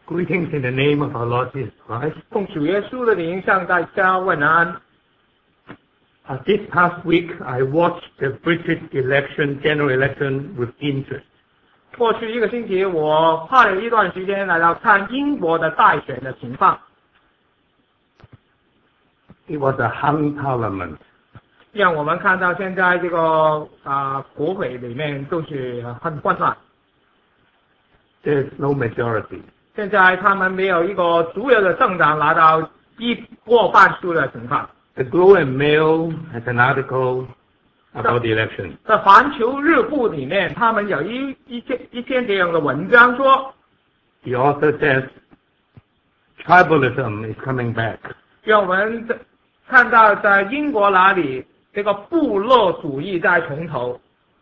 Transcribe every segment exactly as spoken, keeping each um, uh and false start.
Greetings in the name of our Lord Jesus Christ. 奉主耶稣的名向大家问安。 Uh, this past week, I watched the British election, general election, with interest. 过去一个星期，我花了一段时间来到看英国的大选的情况。 It was a hung parliament. 让我们看到现在这个啊、呃、国会里面都是很混乱。 There's no majority. 现在他们没有一个主要的政党拿到一过半数的情况。 The Globe and Mail has an article about the election. 在环球日报里面，他们有一一篇一篇这样的文章说 The author says tribalism is coming back. 让我们看到在英国那里这个部落主义在重头。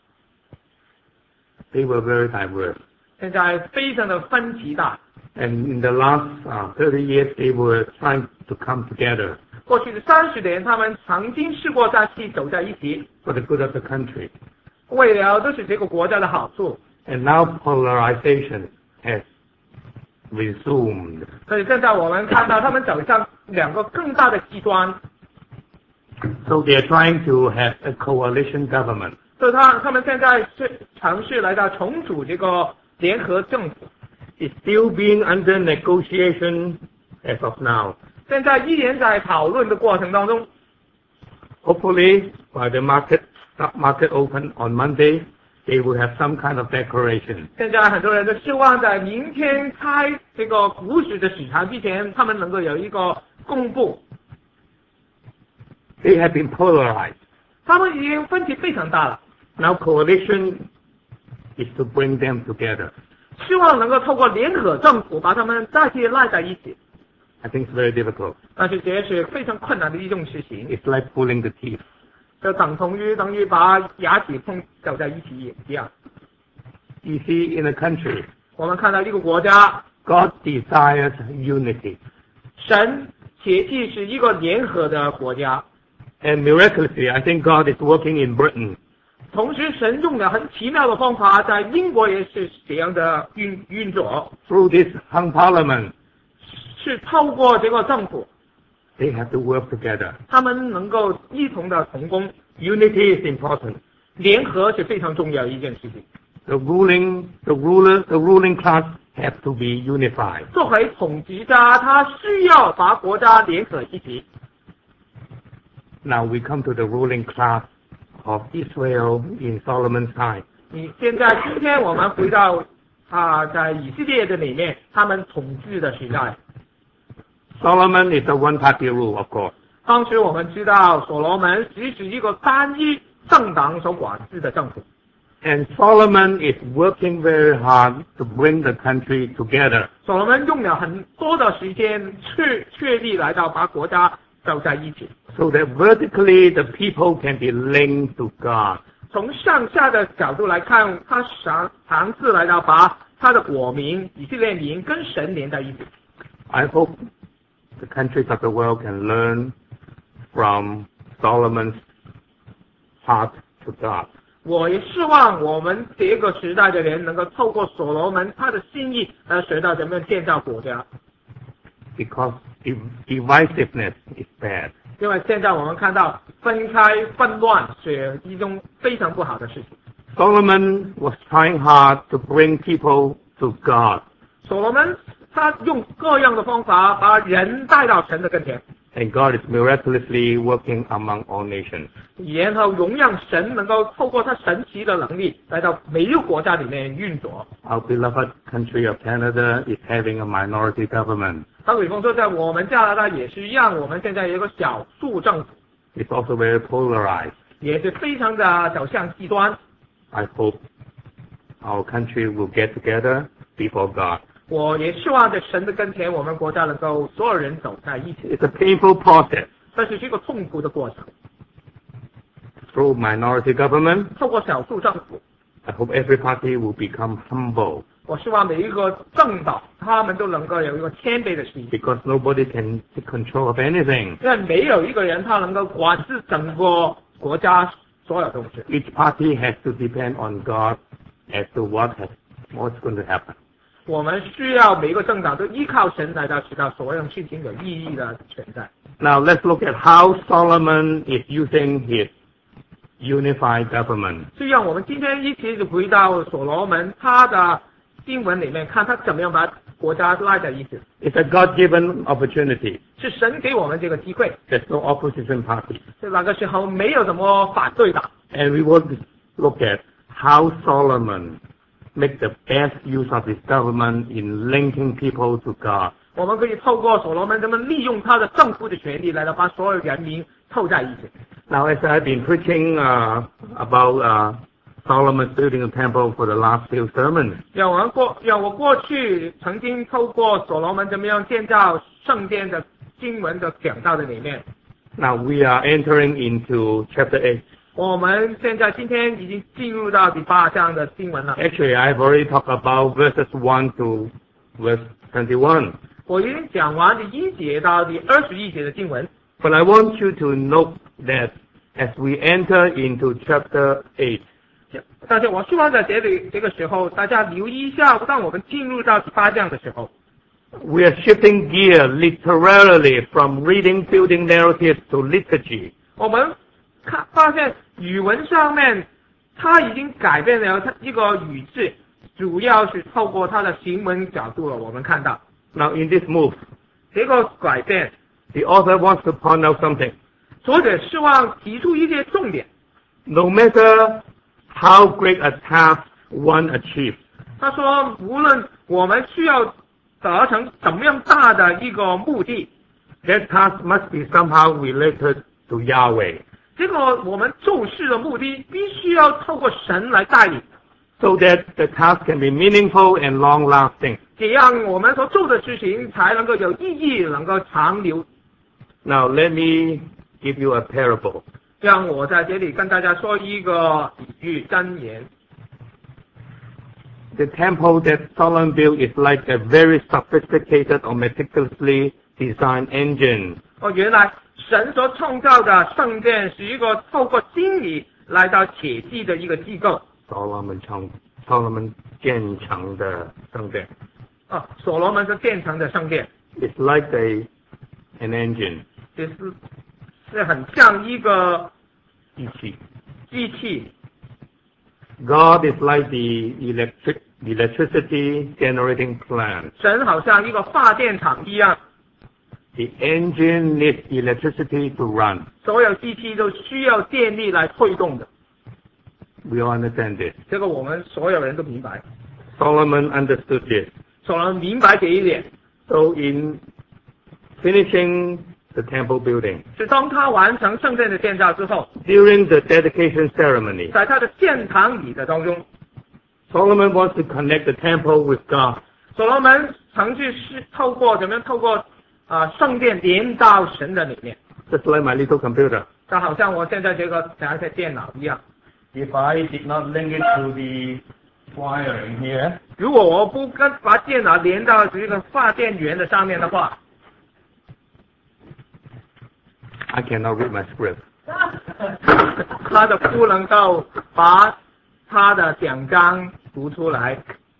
They were very diverse. 现在非常的分歧大。 And in the last uh, thirty years, they were trying to come together. 过去的三十年，他们曾经试过在一起走在一起 For the good of the country. 为了都是这个国家的好处。 And now polarization has resumed. 所以现在我们看到他们走向两个更大的极端。 So they are trying to have a coalition government. 所以他他们现在是尝试来到重组这个联合政府。 It's still being under negotiation as of now. 现在依然在讨论的过程当中。 Hopefully, by the market stock market open on Monday, they will have some kind of declaration. 现在很多人都希望在明天开这个股市的市场之前，他们能够有一个公布。 They have been polarized. 他们已经分歧非常大了。 Now coalition is to bring them together. 希望能够透过联合政府把他们再次赖在一起。 I think it's very difficult. 但是这是非常困难的一种事情。 It's like pulling the teeth. 就等同于等于把牙齿碰走在一起一样。 You see, in a country, 我们看到一个国家 God desires unity. 神切记是一个联合的国家。 And miraculously, I think God is working in Britain. 同时，神用了很奇妙的方法，在英国也是这样的运运作。 Through this hung parliament, 是透过这个政府 they have to work together. 他们能够一同的同工。 Unity is important. 联合是非常重要的一件事情。 The ruling, the ruler, the ruling class have to be unified. 作为统治家，他需要把国家联合一起。 Now we come to the ruling class of Israel in Solomon's time. 你现在今天我们回到啊，在以色列的里面，他们统治的时代。 Solomon is a one-party rule, of course. 当时我们知道，所罗门只是一个单一政党所管制的政府。 And Solomon is working very hard to bring the country together. 所罗门用了很多的时间去确立来到把国家走在一起。 So that vertically the people can be linked to God. 从上下的角度来看，他尝尝试来到把他的国民以色列民跟神连在一起。 I hope the countries of the world can learn from Solomon's heart to God. 我也希望我们这个时代的人能够透过所罗门他的心意来学到怎么样建造国家。 Because divisiveness is bad. 因为现在我们看到分开纷乱是一种非常不好的事情。 Solomon was trying hard to bring people to God. 所罗门他用各样的方法把人带到神的跟前。 And God is miraculously working among all nations. 然后荣耀神能够透过他神奇的能力来到每一个国家里面运作。 Our beloved country of Canada is having a minority government. 张伟峰说，在我们加拿大也是一样，我们现在有一个少数政府。 It's also very polarized. 也是非常的走向极端。 I hope our country will get together before God. 我也希望在神的跟前，我们国家能够所有人走在一起。 It's a painful process. 但是是一个痛苦的过程。 Through minority government, 透过少数政府 I hope every party will become humble. 我希望每一个政党他们都能够有一个谦卑的心。 Because nobody can take control of anything. 因为没有一个人他能够管制整个国家所有东西。 Each party has to depend on God as to what has, what's going to happen. 我们需要每个政党都依靠神来到使到所有事情有意义的存在。 Now let's look at how Solomon is using his unified government. 就让我们今天一起回到所罗门他的经文里面，看他怎么样把国家拉在一起。 It's a God-given opportunity. 是神给我们这个机会。 There's no opposition party. 在那个时候没有什么反对党。 And we will look at how Solomon make the best use of his government in linking people to God. 我们可以透过所罗门这么利用他的政府的权利来到把所有人民凑在一起。 Now, as I've been preaching uh, about uh, Solomon's building a temple for the last few sermons, 让我们过，让我过去曾经透过所罗门怎么样建造圣殿的经文的讲到的里面。 now we are entering into chapter eight. 我们现在今天已经进入到第八章的经文了。 Actually, I've already talked about verses one to verse twenty-one. 我已经讲完第一节到第二十一节的经文。 But I want you to note that as we enter into chapter eight, 但是我希望在这里这个时候，大家留意一下，当我们进入到第八章的时候， we are shifting gear literally from reading building narratives to liturgy. 我们看发现语文上面，它已经改变了它一个语志，主要是透过它的行文角度了。我们看到 Now, in this move, 这个改变， the author wants to point out something. 作者希望提出一些重点。 No matter how great a task one achieves, 他说，无论我们需要达成怎么样大的一个目的， that task must be somehow related to Yahweh, 这个我们做事的目的必须要透过神来带领， so that the task can be meaningful and long-lasting. 这样我们所做的事情才能够有意义，能够长留。 Now, let me give you a parable. 让我在这里跟大家说一个比喻箴言。 The temple that Solomon built is like a very sophisticated or meticulously designed engine. 哦，原来神所创造的圣殿是一个透过心理来到铁器的一个机构。 Solomon 创 Solomon 建成的圣殿。 啊，所罗门是建成的圣殿， It's like a an engine. 也是是很像一个机器。 机器。 God is like the electric the electricity generating plant. 神好像一个发电厂一样， The engine needs electricity to run. 所有机器都需要电力来推动的。 We all understand this. 这个我们所有人都明白， Solomon understood this. 所罗门明白这一点。 So in finishing the temple building, 是当他完成圣殿的建造之后， during the dedication ceremony, 在他的建堂礼的当中， Solomon wants to connect the temple with God. 所罗门曾去是透过怎么样透过啊、呃、圣殿连到神的里面， Just like my little computer. 就好像我现在这个拿着电脑一样。 If I did not link it to the wiring here, 如果我不跟把电脑连到这个发电源的上面的话， I cannot read my script. 他就不能够把他的讲章读出来。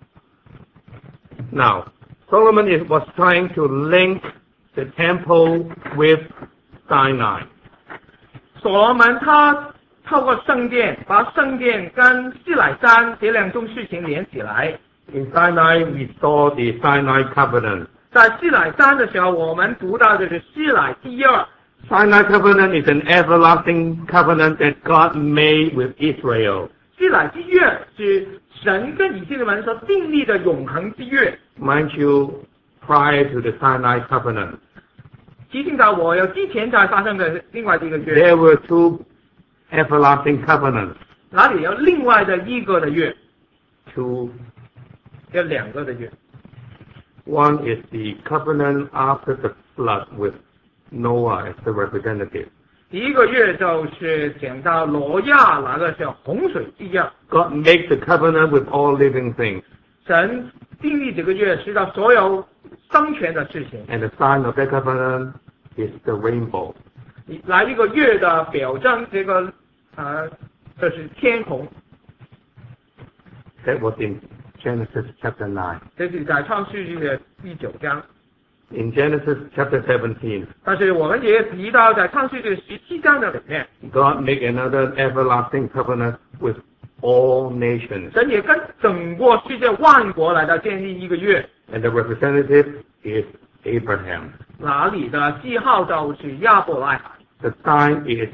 Now, Solomon is, was trying to link the temple with Sinai. 所罗门他透过圣殿，把圣殿跟西乃山这两种事情连起来。 In Sinai, we saw the Sinai covenant. 在西乃山的时候，我们读到的是西乃第二。 Sinai covenant is an everlasting covenant that God made with Israel. 西乃之约是神跟以色列人所订立的永恒之约。 Mind you, prior to the Sinai covenant, 提醒到我有之前才发生的另外一个约， there were two everlasting covenants. 哪里有另外的一个的约， Two, 有两个的约。 one is the covenant after the flood with Noah as the representative. 第一个月就是讲到挪亚那个时候洪水一样， God makes the covenant with all living things. 神订立这个月是到所有生权的事情。 And the sign of that covenant is the rainbow. 来一个月的表征，这个呃，这是天空， That was in Genesis chapter nine. 这是在创世纪的第九章。 In Genesis chapter seventeen, 但是我们也提到在创世纪十七章的里面， God make another everlasting covenant with all nations. 神也跟整个世界万国来到建立一个约。 And the representative is Abraham. 哪里的记号就是亚伯拉罕。 The sign is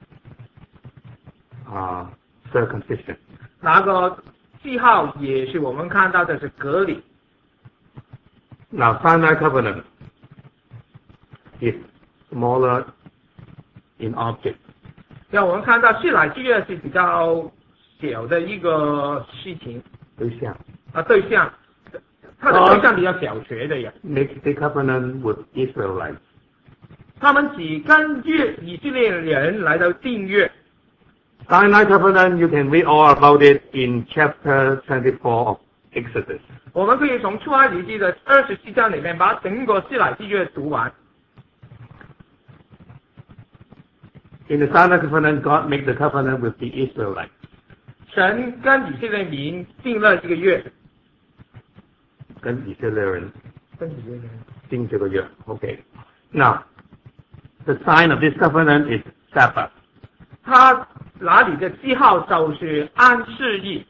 uh, circumcision. 那个记号也是我们看到的是割礼。 Now, Sinai covenant is smaller in object. 让我们看到西乃之约是比较小的一个事情。 对象。 啊，对象，它的对象比较小学的呀。 Make the covenant with Israelites. 他们只跟约以色列人来到订约。 Sinai covenant, you can read all about it in chapter twenty-four of Exodus. 我们可以从出埃及记的二十七章里面把整个西乃之约读完。 In the Sinai covenant, God made the covenant with the Israelites. 神跟以色列民订了一个约。 跟以色列人跟以色列人订这个约。Okay. Now, the sign of this covenant is Sabbath. 他哪里的记号就是安息日。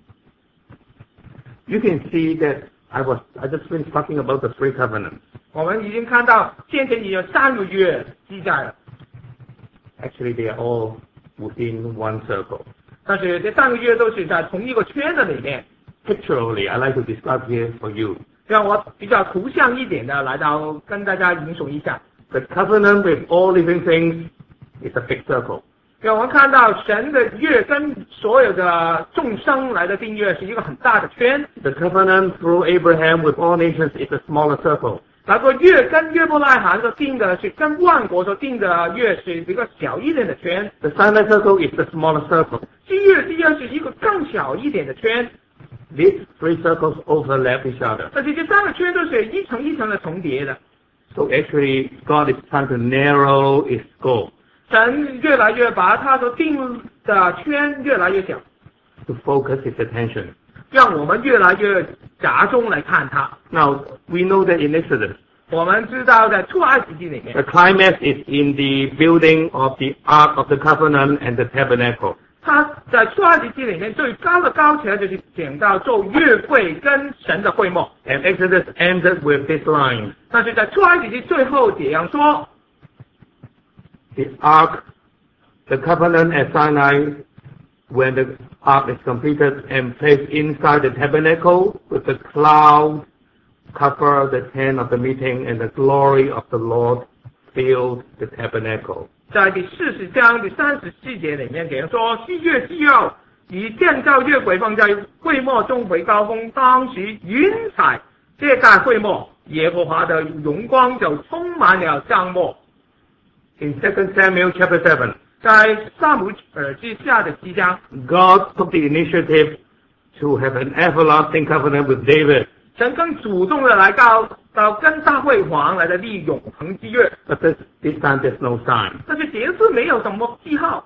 You can see that I was I just finished talking about the three covenants. 我们已经看到先前已有三个月记载了。 Actually, they are all within one circle. 但是这三个月都是在同一个圈子里面。 Pictorially, I like to describe here for you. 让我比较图像一点的来到跟大家引述一下。 The covenant with all living things is a big circle. 让我们看到神的约跟所有的众生来的订约是一个很大的圈。 The covenant through Abraham with all nations is a smaller circle. 那个约跟约伯拉罕所定的是跟万国所定的约是一个小一点的圈。 The Sinai circle is the smaller circle. 新约第二是一个更小一点的圈。 These three circles overlap each other. 而且这三个圈都是一层一层的重叠的。 So actually, God is trying to narrow its scope. 神越来越把他所定的圈越来越小。 To focus its attention. 让我们越来越集中来看它。 Now, we know that in Exodus, 我们知道在出埃及记里面 the climax is in the building of the Ark of the Covenant and the Tabernacle. 他在出埃及记里面最高的高潮就是讲到做约柜跟神的会幕。 And Exodus ended with this line. 但是在出埃及记最后这样说 The Ark, the Covenant at Sinai, when the Ark is completed and placed inside the tabernacle with the cloud cover the tent of the meeting and the glory of the Lord filled the tabernacle. 在第四十章第三十四节里面，给人说七月七号，以建造月柜放在会幕中为高峰，当时云彩遮盖会幕，耶和华的荣光就充满了帐幕。 In Second Samuel chapter seven, 在撒母耳记下的七章 God took the initiative to have an everlasting covenant with David. 神更主动的来到到跟大卫王来的立永恒之约。 But this, this time there's no sign. 但是这次没有什么记号。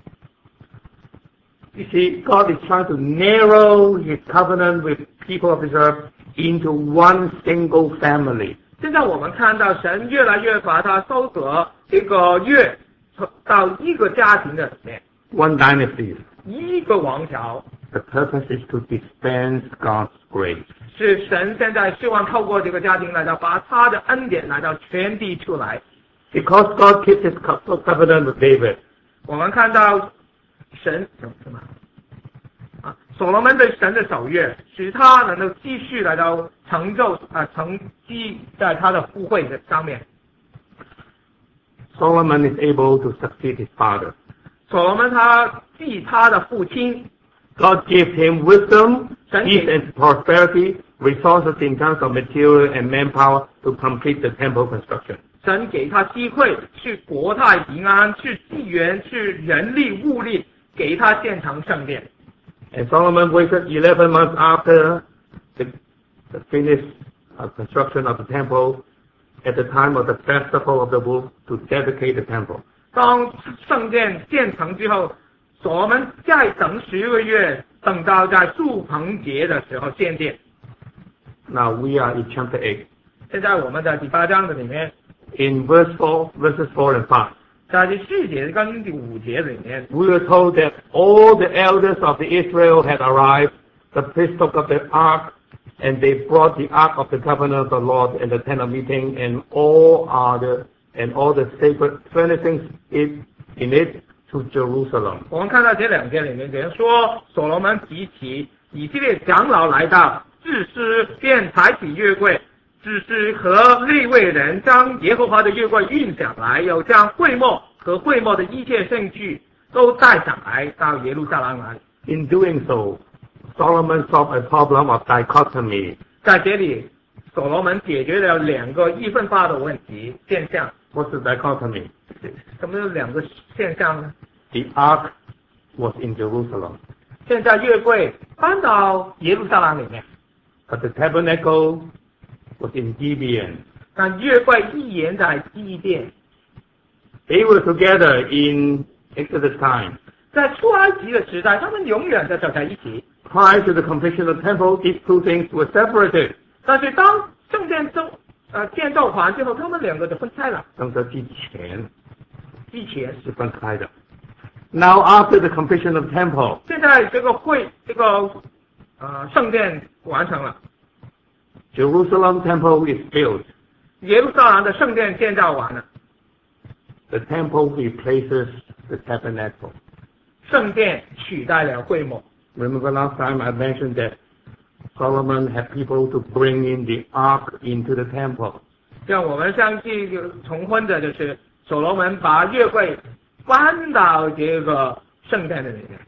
You see, God is trying to narrow His covenant with people of His earth into one single family. 现在我们看到神越来越把它收合一个约到一个家庭的里面。 One dynasty. 一个王朝。 The purpose is to dispense God's grace. 是神现在希望透过这个家庭来到把他的恩典来到传递出来。 Because God keeps His covenant with David. 我们看到神什么啊？所罗门对神的守约，使他能够继续来到成就啊成绩在他的富贵的上面。 Solomon is able to succeed his father. 所罗门他继他的父亲。 God gave him wisdom, peace and prosperity, resources in terms of material and manpower to complete the temple construction. 神给他机会，是国泰平安，是资源，是人力物力，给他建成圣殿。 And Solomon waited eleven months after the, the finished uh, construction of the temple, at the time of the festival of the wolf, to dedicate the temple. 当圣殿建成之后，所罗门再等十个月， 等到在住棚节的时候建殿。 Now we are in chapter eight. 现在我们在第八章的里面 In verse four, verses four and five, 在第四节跟第五节里面 we were told that all the elders of the Israel had arrived, the priests took up the ark, and they brought the ark of the covenant of the Lord and the tent of meeting and all other and all the sacred furnishings in, in it to Jerusalem. 我们看到这两节里面讲说所罗门提起以色列长老来到，祭司便抬起约柜，祭司和利未人将耶和华的约柜运上来，又将会幕和会幕的一切圣具都带上来到耶路撒冷来。 In doing so, Solomon solved a problem of dichotomy. 在这里所罗门解决了两个一分化的问题现象。 What's the dichotomy? 什么是两个现象呢？ The ark was in Jerusalem, 现在约柜搬到耶路撒冷里面， but the tabernacle was in Gibeon. 但约柜依然在基甸。 They were together in Exodus time. 在出埃及的时代，他们永远的走在一起。 Prior to the completion of the temple, these two things were separated. 但是当圣殿中呃建造完之后，他们两个就分开了。 当这之前以前是分开的。Now after the completion of the temple, 现在这个会这个呃圣殿完成了， Jerusalem temple is built. 耶路撒冷的圣殿建造完了， The temple replaces the tabernacle. 圣殿取代了会幕。 Remember last time I mentioned that Solomon had people to bring in the ark into the temple. 像我们上次重温的就是所罗门把约柜搬到这个圣殿的里面。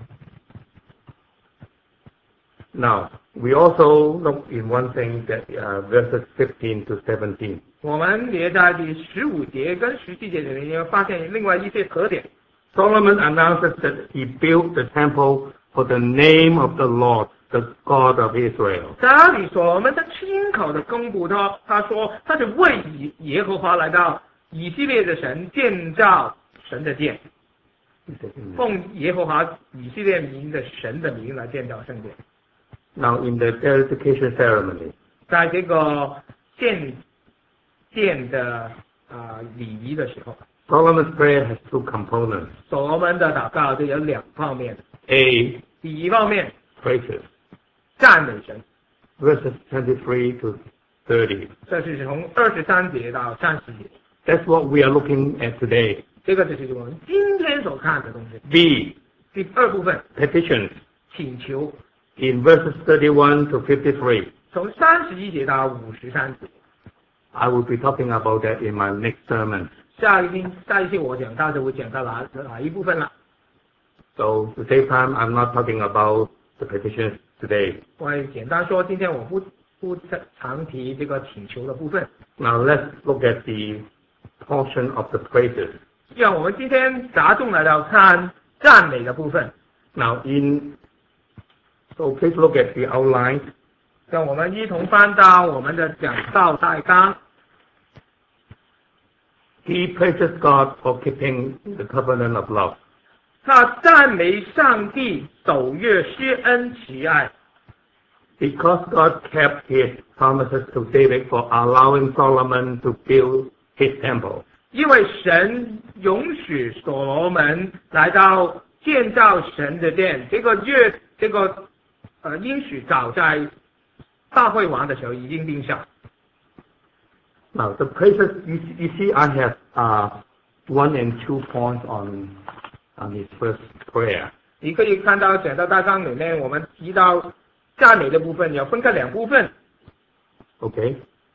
Now, we also look in one thing that uh, verses fifteen to seventeen. 我们也在第十五节跟十七节里面发现另外一些特点。 Solomon announces that he built the temple for the name of the Lord, the God of Israel. 在那里，所罗门他亲口的公布他，他说他是为以耶和华来到以色列的神建造神的殿，奉耶和华以色列民的神的名来建造圣殿。 Now, in the dedication ceremony, 在这个建殿的啊、呃、礼仪的时候， Solomon's prayer has two components. 所罗门的祷告就有两方面。 A, 第一方面， praises, 赞美神， verses twenty-three to thirty. 这是从二十三节到三十节。 That's what we are looking at today. 这个就是我们今天所看的东西。 B, 第二部分， petitions, 请求， in verses thirty-one to fifty-three. 从三十一节到五十三节。 I will be talking about that in my next sermon. 下一天，下一期我讲到就会讲到哪哪一部分了。 So, to save time, I'm not talking about the petitions today. 我也简单说，今天我不不常提这个请求的部分。 Now, let's look at the portion of the praises. 让我们今天着重来到看赞美的部分。 Now, in so please look at the outline. 让我们一同翻到我们的讲道大纲。 He praises God for keeping the covenant of love. 他赞美上帝守约施恩慈爱， Because God kept his promises to David for allowing Solomon to build his temple. 因为神允许所罗门来到建造神的殿，这个约这个呃应许早在大会王的时候已经定下。 Now, the praises, you, you see, I have uh, one and two points on, on his first prayer. 你可以看到讲到大纲里面，我们提到赞美的部分要分开两部分。 Okay?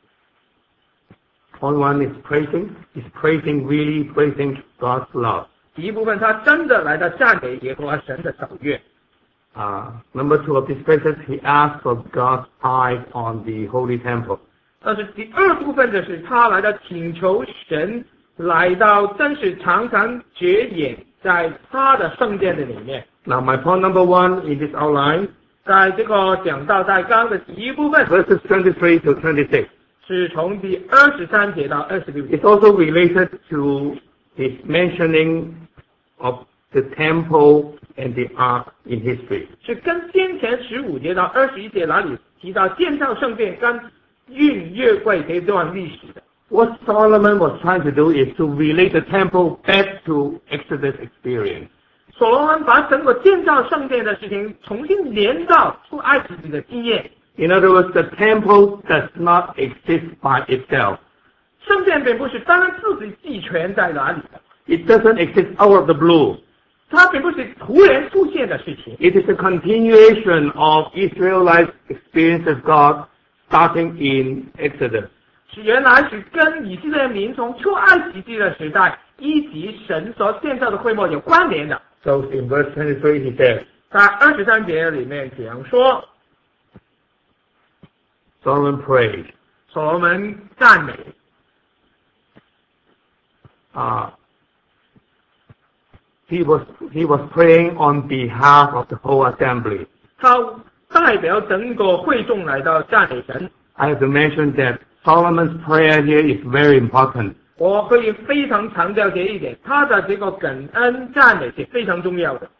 Point one is praising. He's praising, really praising God's love. 第一部分，他真的来到赞美耶和华神的守约。 Uh, number two of these praises, he asked for God's eyes on the holy temple. 但是第二部分的是他来到请求神来到真是常常觉眼在他的圣殿的里面。 Now, my point number one in this outline, 在这个讲到大纲的第一部分， verses twenty-three to twenty-six. 是从第二十三节到二十六节。 It's also related to his mentioning of the temple and the ark in history. 是跟先前十五节到二十一节哪里提到建造圣殿跟运约柜这段历史的。 What Solomon was trying to do is to relate the temple back to Exodus experience. 所罗门把整个建造圣殿的事情重新连到出埃及记的经验。 In other words, the temple does not exist by itself. 圣殿并不是单自己寄权在哪里的， It doesn't exist out of the blue. 它并不是突然出现的事情， It is a continuation of Israelites' experience of God starting in Exodus. 是原来是跟以色列民从出埃及记的时代以及神所建造的会幕有关联的。 So in verse twenty-three he says, 在二十三节里面讲说， Solomon prayed. 所罗门赞美， Uh, he was he was praying on behalf of the whole assembly. 他代表整个会众来到赞美神。 I have to mention that Solomon's prayer here is very important. 我可以非常强调这一点，他的这个感恩赞美是非常重要的。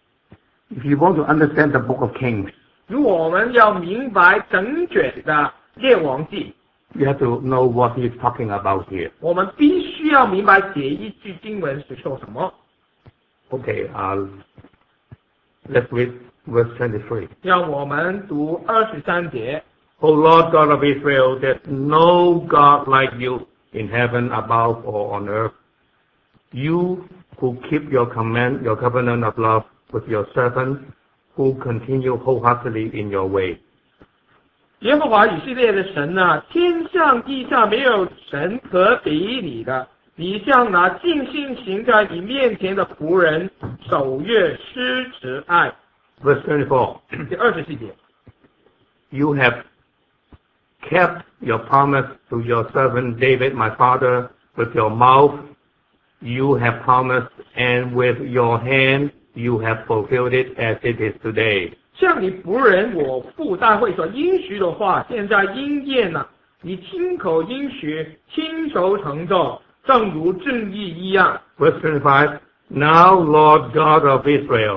If you want to understand the book of Kings, 如果我们要明白整卷的列王记， you have to know what he is talking about here. 我们必须要明白这一句经文是说什么。 Okay, uh, let's read verse twenty-three. 让我们读二十三节。 O Lord God of Israel, there's no God like you in heaven above or on earth. You who keep your command, your covenant of love with your servants, who continue wholeheartedly in your way. 耶和华以色列的神啊，天上地下没有神可比你的。你向那尽心行在你面前的仆人守约施慈爱。 Verse twenty-four. 第二十四节， You have kept your promise to your servant David, my father, with your mouth you have promised, and with your hand you have fulfilled it as it is today. 像你仆人我父大会所应许的话，现在应验了。你亲口应许，亲手成就，正如正义一样。 Verse twenty-five. Now, Lord God of Israel,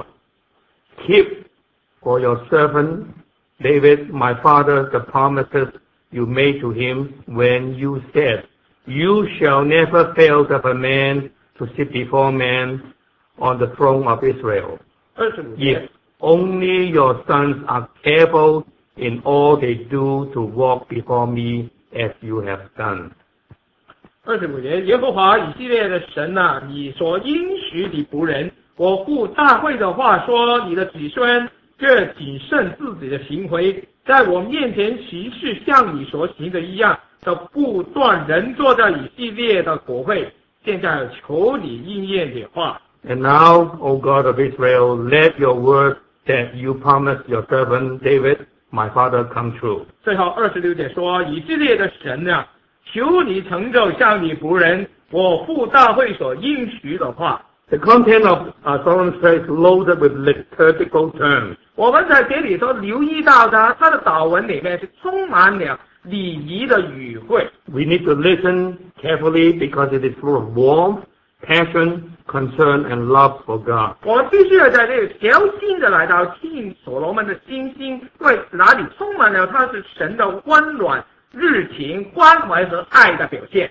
keep for your servant David, my father, the promises you made to him when you said, You shall never fail of a man to sit before man on the throne of Israel. 二十五节 If only your sons are careful in all they do to walk before me as you have done. 二十五节，耶和华以色列的神呐、啊，你所应许的仆人，我父大会的话说，你的子孙这谨慎自己的行为，在我面前行事像你所行的一样，都不断人坐在以色列的国会。现在求你应验这话。 And now, O God of Israel, let your word that you promised your servant David, my father, come true. 最后二十六节说，以色列的神啊，求你成就像你仆人我父大会所应许的话。 The content of uh, Solomon's prayer is loaded with liturgical terms. 我们在这里头留意到的，他的祷文里面是充满了礼仪的语汇。 We need to listen carefully because it is full of warmth, passion, concern, and love for God. 我们必须要在这里小心的来到听所罗门的心心，因为哪里充满了他是神的温暖、热情、关怀和爱的表现。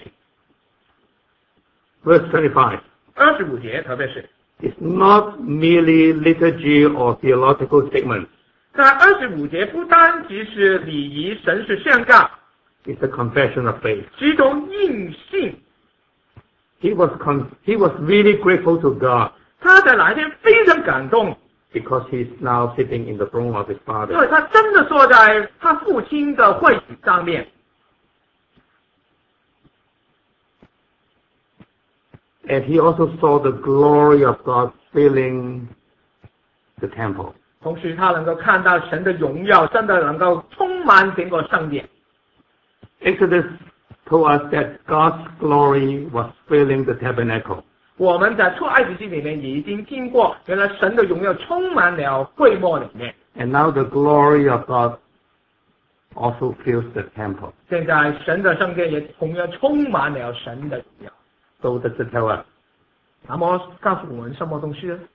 Verse twenty-five. 二十五节，特别是 It's not merely liturgy or theological statements. 在二十五节，不单只是礼仪、神事宣告， It's a confession of faith. 是一种应信。 He was con- he was really grateful to God 他在那一天非常感动， because he's now sitting in the throne of his 因 father. 为他真的坐在他父亲的会椅上面。 And he also saw the glory of God filling the temple. 同时，他能够看到神的荣耀，真的能够充满整个圣殿。 Exodus told us that God's glory was filling the tabernacle. 我们在出埃及记里面已经听过，原来神的荣耀充满了会幕里面。 And now the glory of God also fills the temple. 现在神的圣殿也同样充满了神的荣耀。 So does it tell us? 那么告诉我们什么东西呢？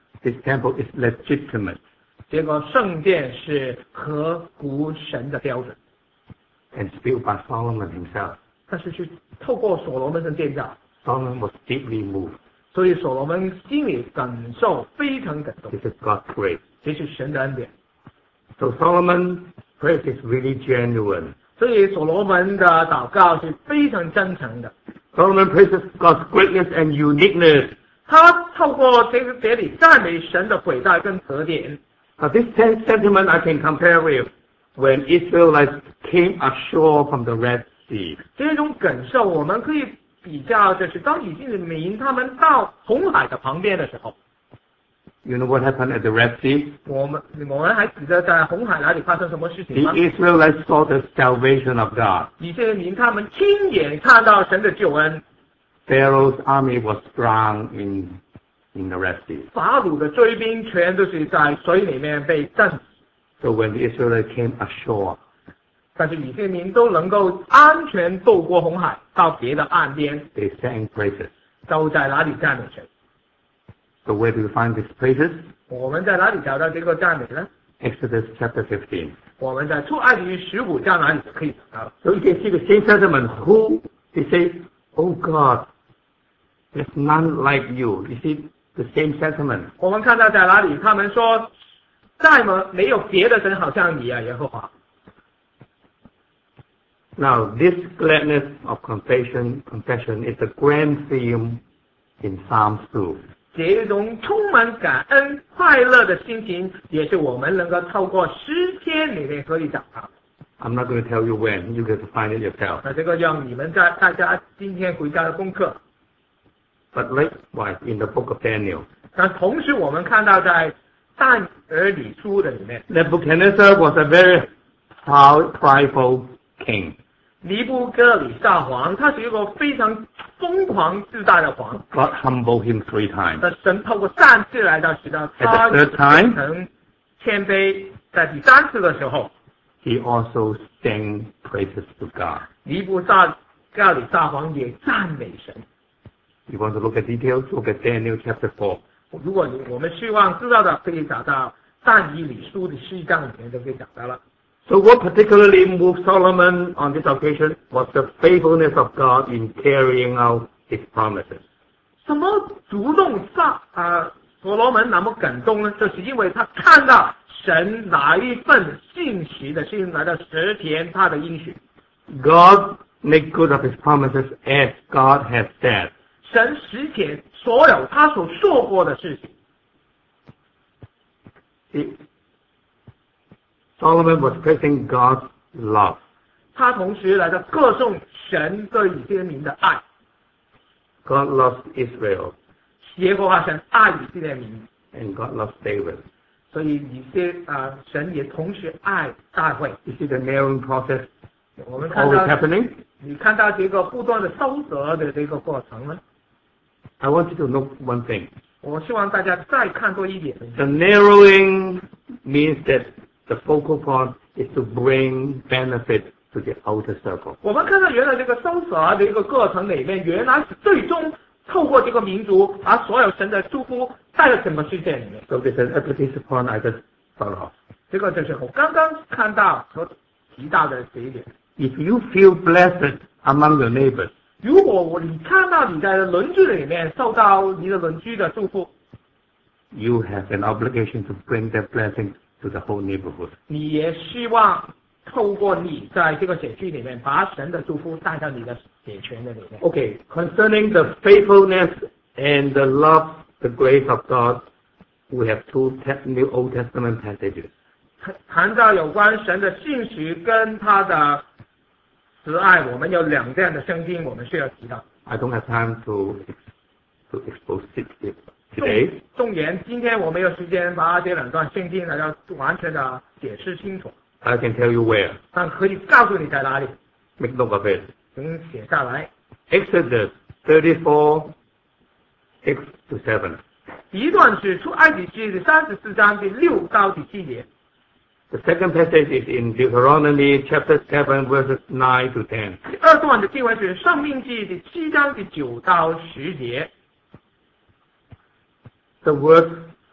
this temple is legitimate. 结果圣殿是合乎神的标准， And it's built by Solomon himself. 但是是透过所罗门的建造， Solomon was deeply moved. 所以所罗门心里感受非常感动， This is God's grace. 这是神的恩典。 So Solomon's prayer is really genuine. 所以所罗门的祷告是非常真诚的， Solomon praises God's greatness and uniqueness. 他透过这个这里赞美神的伟大跟特点。 Now this sentiment I can compare with when Israelites came ashore from the Red Sea. 这种感受我们可以比较，就是当以色列民他们到红海的旁边的时候， You know what happened at the Red Sea? 我们我们还记得在红海那里发生什么事情 The 吗？ Israelites saw the salvation of God. 以色列民他们亲眼看到神的救恩， Pharaoh's army was drowned in, in the Red Sea. 法老的追兵全都是在水里面被震死， So when the Israelites came ashore, 但是以色列民都能够安全渡过红海到别的岸边， they sang praises. 都在哪里赞美神？ So where do you find these praises? 我们在哪里找到这个赞美呢？ Exodus chapter fifteen. 我们在出埃及十五章那里就可以找到。 So you can see the same sentiment. Who, they say, oh God, there's none like you. You see the same sentiment. 我们看到在哪里，他们说，再么没有别的神好像你啊，耶和华。 Now, this gladness of confession, confession is a grand theme in Psalms two. 这种充满感恩、快乐的心情，也是我们能够透过诗篇里面可以找到。 I'm not going to tell you when. You get to find it yourself. 那这个让你们在大家今天回家的功课。 But likewise, in the book of Daniel, 但同时，我们看到在但尔理书的里面， Nebuchadnezzar was a very proud, prideful king. 尼布哥里撒王，他是一个非常疯狂自大的王。 God humbled him three times. 那神透过三次来到使到 At 他 the third time, 成谦卑，在第三次的时候， he also sang praises to God. 尼布撒哥里撒王也赞美神。 You want to look at details? Look at Daniel chapter four. 如果我们希望知道的，可以找到但以理书的四章里面就可以找到了。 So what particularly moved Solomon on this occasion was the faithfulness of God in carrying out his promises. 什么主动撒啊所罗门那么感动呢？就是因为他看到神哪一份信实的心来到实田他的应许。 God made good of his promises as God has said. 神实现所有他所说过的事情。 See, Solomon was praising God's love. 他同时来到歌颂神对以色列民的爱。 God loves Israel 耶和华神爱以色列民， and God loves David. 所以以色啊神也同时爱大卫。 You see the narrowing process 我们看 always 到 happening? 你看到这个不断的收折的这个过程呢？ I want you to note one thing. 我希望大家再看多一点。 The narrowing means that the focal point is to bring benefit to the outer circle. 我们看到原来这个收折的一个过程里面，原来是最终透过这个民族，把所有神的祝福带到整个世界里面。 So there's an emphasis upon I just thought of. 这个就是我刚刚看到所提到的这一点。 If you feel blessed among your neighbors, 如果我你看到你在邻居里面受到你的邻居的祝福， you have an obligation to bring that blessing to the whole neighborhood. 你也希望透过你在这个社区里面，把神的祝福带到你的社群的里面。 Okay, concerning the faithfulness and the love, the grace of God, we have two te- New Old Testament passages. 谈谈到有关神的信实跟他的慈爱，我们有两段的圣经，我们需要提到。 I don't have time to to expose it today. 重言，今天我没有时间把这两段圣经来要完全的解释清楚， I can tell you where. 但可以告诉你在哪里， Make note of it. 请写下来。 Exodus thirty-four, six to seven. 第一段是出埃及记的三十四章第六到第七节。 The second passage is in Deuteronomy chapter seven, verses nine to ten. 第二段的经文是生命记第七章第九到十节。 The word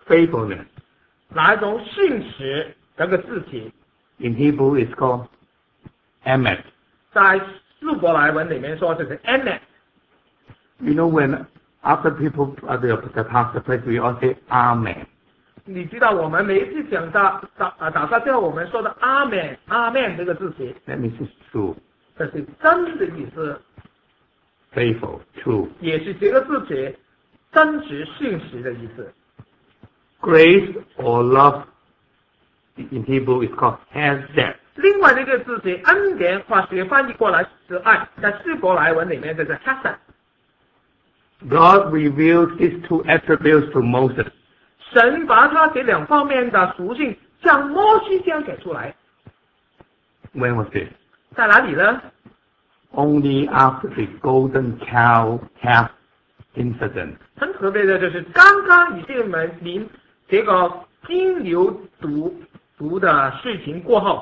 faithfulness. 哪一种信实这个字体 In Hebrew, it's called emet. 在希伯来文里面说这是 emet。 You know, when after people, uh, the, the pastor prays, we all say Amen. 你知道我们每一次讲到祷啊祷告之后，我们说的阿门阿门这个字体， That means it's true, 这是真的意思， faithful, true. 也是这个字体真实信实的意思。 Grace or love in Hebrew is called hesed. 另外这个字体恩典或许翻译过来是爱，在希伯来文里面就是 hesed。 God revealed these two attributes to Moses. 神把他这两方面的属性向摩西交给出来， When was this? 在哪里呢？ Only after the golden cow calf incident. 很特别的就是刚刚以色列民这个金牛犊犊的事情过后，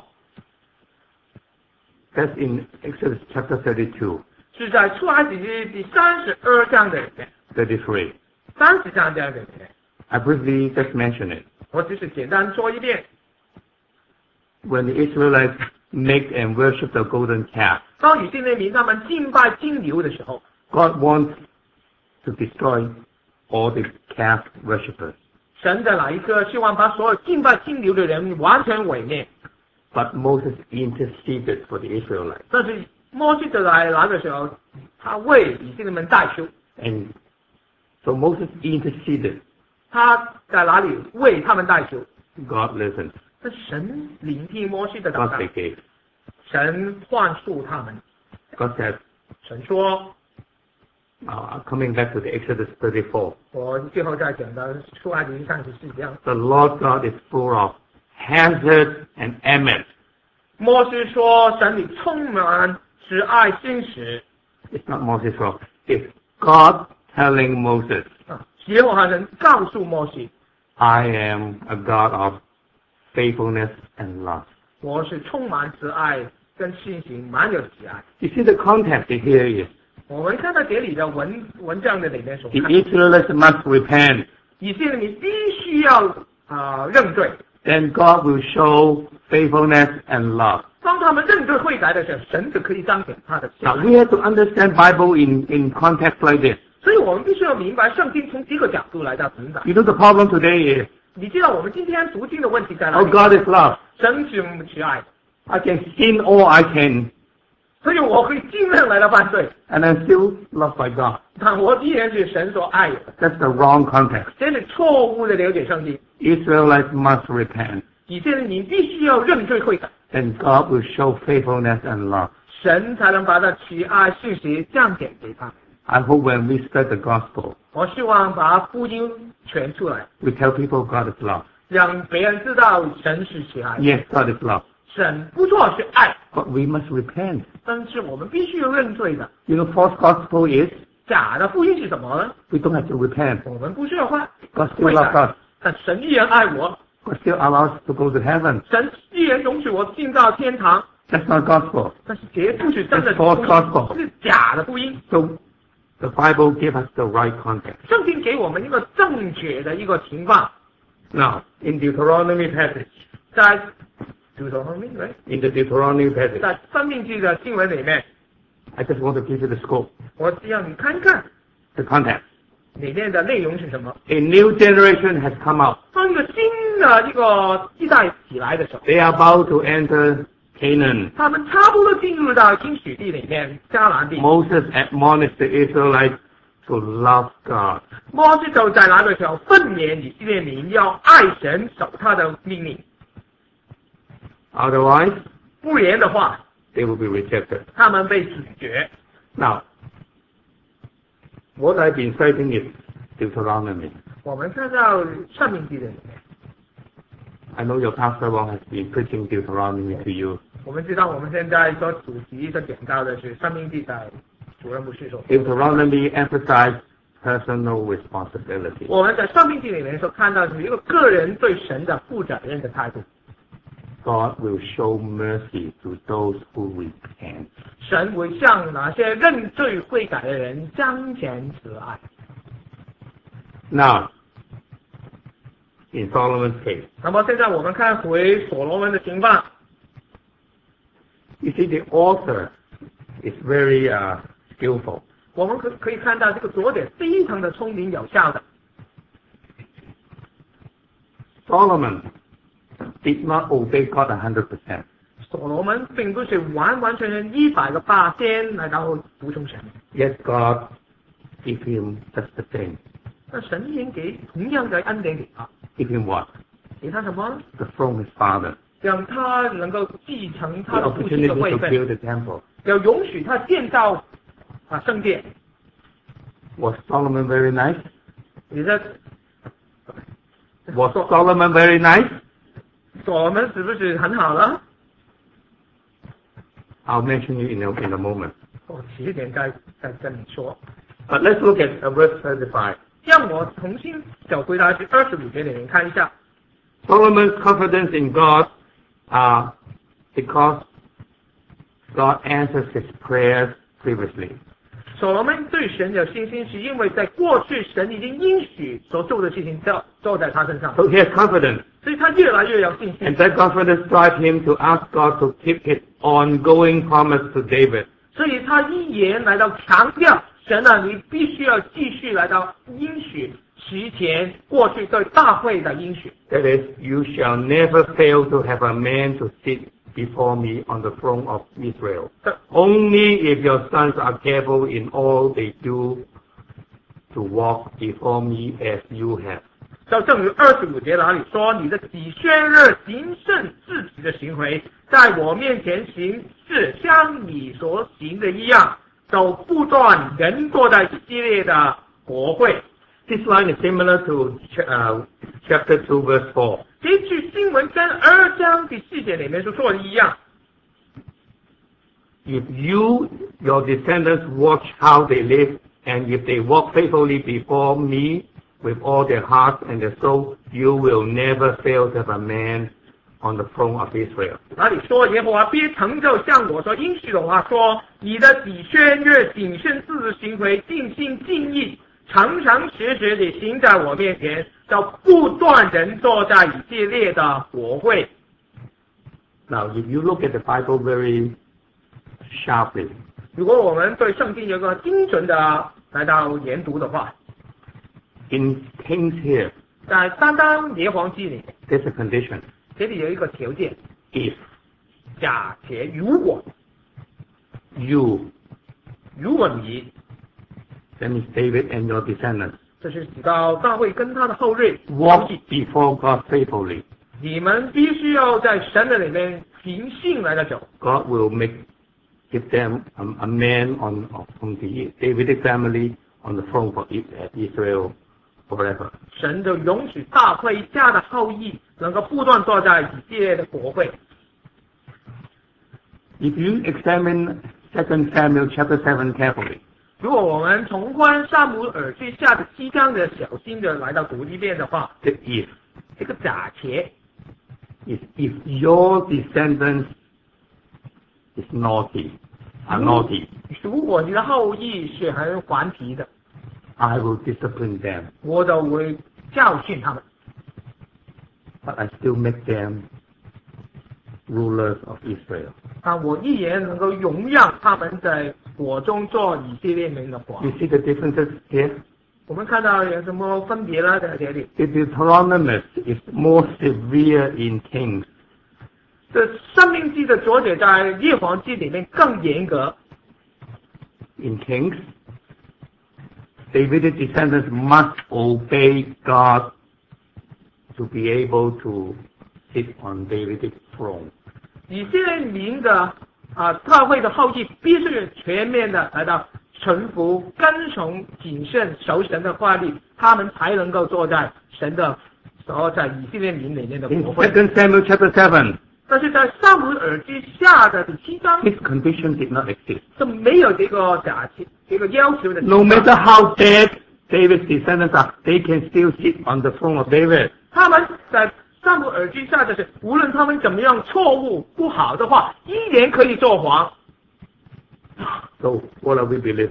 That's in Exodus chapter thirty-two, 是在出埃及记第三十二章的里面， thirty-three. 三十章这样的里面， I briefly just mention it. 我只是简单说一遍。 When the Israelites make and worship the golden calf, 当以色列民他们敬拜金牛的时候， God wants to destroy all the calf worshippers. 神的那一刻希望把所有敬拜金牛的人完全毁灭。 But Moses interceded for the Israelites. 但是摩西就在那个时候，他为以色列们代求， And so Moses interceded. 他在哪里为他们代求？ God listened. 这神聆听摩西的祷 God 告， forgave. 神宽恕他们。 God said, 神说， uh, coming back to the Exodus thirty-four, 我最后再讲到出埃及记三十四章， the Lord God is full of hazard and emet. 摩西说，神里充满慈爱心实。 It's not Moses' fault. It's God telling Moses, 啊，耶和华神告诉摩西， I am a God of faithfulness and love. 我是充满慈爱跟信心，满有慈爱。 You see, the context here is 我们看到这里的文文章的里面所 the 看， Israelites must repent. 以色列民必须要啊、呃认罪。 Then God will show faithfulness and love. 当他们认罪悔改的时候，神就可以彰显他的慈 Now 爱。 we have to understand Bible in, in context like this. 所以我们必须要明白圣经从这个角度来到明白。 You know the problem today is, 你知道我们今天读经的问题在哪 oh 里？ God is love. 神是慈爱， I can sin all I can 所以我可以尽量来到犯罪， and I'm still loved by God. 但我依然是神所爱的。 That's the wrong context. 这是错误的了解圣经。 Israelites must repent. 以色列民必须要认罪悔改， Then God will show faithfulness and love. 神才能把他慈爱信息降给给他。 I hope when we spread the gospel, 我希望把福音传出来， we tell people God is love. 让别人知道神是慈爱， Yes, God is love. 神不错是爱， But we must repent. 但是我们必须要认罪的。 You know, false gospel is 假的福音是什么呢？ we don't have to repent. 我们不需要换 God still loves us. 但神依然爱我， God still allows us to go to heaven. 神依然容许我进到天堂， That's not gospel. 但是绝不是真的 It's false 福音 gospel. 是假的福音。 So the Bible gives us the right context. 圣经给我们一个正确的一个情况， Now, in Deuteronomy passage, 在主说方面，对， in the Deuteronomy passage, 在生命记的经文里面， I just want to give you the scope, 我只要你看看 the context. 里面的内容是什么。 A new generation has come out. 当一个新的一个一代起来的时候， They are about to enter Canaan. 他们差不多进入到应许地里面，迦南地。 Moses admonished the Israelites to love God. 摩西就在那个时候分娩以色列民要爱神，守他的命令， Otherwise, 不然的话， they will be rejected. 他们被拒绝。 Now, what I've been citing is Deuteronomy. 我们看到生命记的里面， I know your pastor Wong has been preaching Deuteronomy to you. 我们知道我们现在所主席所讲到的是生命记的主任牧师所。 Deuteronomy emphasized personal responsibility. 我们在生命记里面所看到的是一个个人对神的负责任的态度。 God will show mercy to those who repent. 神会向那些认罪悔改的人彰显慈爱。 Now, in Solomon's case. 那么现在我们看回所罗门的情况。 You see, the author is very uh, skillful. 我们可可以看到这个作者非常的聪明有效的。 Solomon did not obey God a hundred percent. 所罗门并不是完完全全一百个八仙来到服从神。 Yet God gave him just the same. 那神也给同样的恩典给他。 Give him what? 给他什么？ The throne of his father. 让他能够继承 The 他的父亲的 opportunity 位 to 分， build the temple. 要允许他建造啊圣殿。 Was Solomon very nice? 你的 Was Solomon very nice? 所罗门是不是很好了？ I'll mention you in a, in a moment. 我迟点再再跟你说。 But let's look at uh, verse thirty-five. 让我重新走回到去二十五节里面看一下。 Solomon's confidence in God, uh, because God answers his prayers previously. 所罗门对神有信心，是因为在过去神已经应许所做的事情做做在他身上， So he has confidence. 所以他越来越有信心。 And that confidence drives him to ask God to keep his ongoing promise to David. 所以他一言来到强调神啊，你必须要继续来到应许其前过去对大会的应许。 That is, you shall never fail to have a man to sit before me on the throne of Israel. Only if your sons are careful in all they do to walk before me as you have. 就正如二十五节那里说，你的己宣热谨慎自己的行为，在我面前行事，像你所行的一样，都不断人坐在以色列的国会。 This line is similar to uh, chapter two, verse four. 这句经文跟二章第四节里面所说的一样。 If you, your descendants, watch how they live, and if they walk faithfully before me with all their heart and their soul, you will never fail to have a man on the throne of Israel. 那里说耶和华必成就像我所应许的话说，你的底宣越谨慎自的行为，尽心尽意，常常实实地行在我面前，就不断人坐在以色列的国会。 Now, if you look at the Bible very sharply, 如果我们对圣经有个精准的来到研读的话， in Kings here, 在单单列王记里面， there's a condition. 这里有一个条件， If 假设如果 you, 如果你， that means David and your descendants, 这是指到大卫跟他的后裔， walk before God faithfully, 你们必须要在神的里面凭信来到走。 God will make give them a, a man on from the Davidic family on the throne for Israel forever. 神就允许大卫家的后裔能够不断坐在以色列的国会。 If you examine Second Samuel chapter seven carefully, 如果我们从观撒母耳记下的七章的小心的来到读一遍的话， the if 这个假设 is if your descendants is naughty, are naughty, 如果你的后裔是很顽皮的， I will discipline them, 我就会教训他们， but I still make them rulers of Israel. 但我依然能够容让他们在国中做以色列民的王。 You see the differences here? 我们看到有什么分别呢？在这里， The Deuteronomist is more severe in Kings. 这生命记的作者在列王记里面更严格。 In Kings, Davidic descendants must obey God to be able to sit on Davidic throne. 以色列民的啊大会的后裔必须全面的来到臣服、跟从、谨慎、守神的话律，他们才能够坐在神的所在以色列民里面的 In 国会。 Second Samuel chapter seven, 但是在撒母耳记下的第七章， this condition did not exist. 是没有这个假期这个要求的。 No matter how bad David's descendants are, they can still sit on the throne of David. 他们在撒母耳记下的是，无论他们怎么样错误不好的话，依然可以做王。 So what are we believing?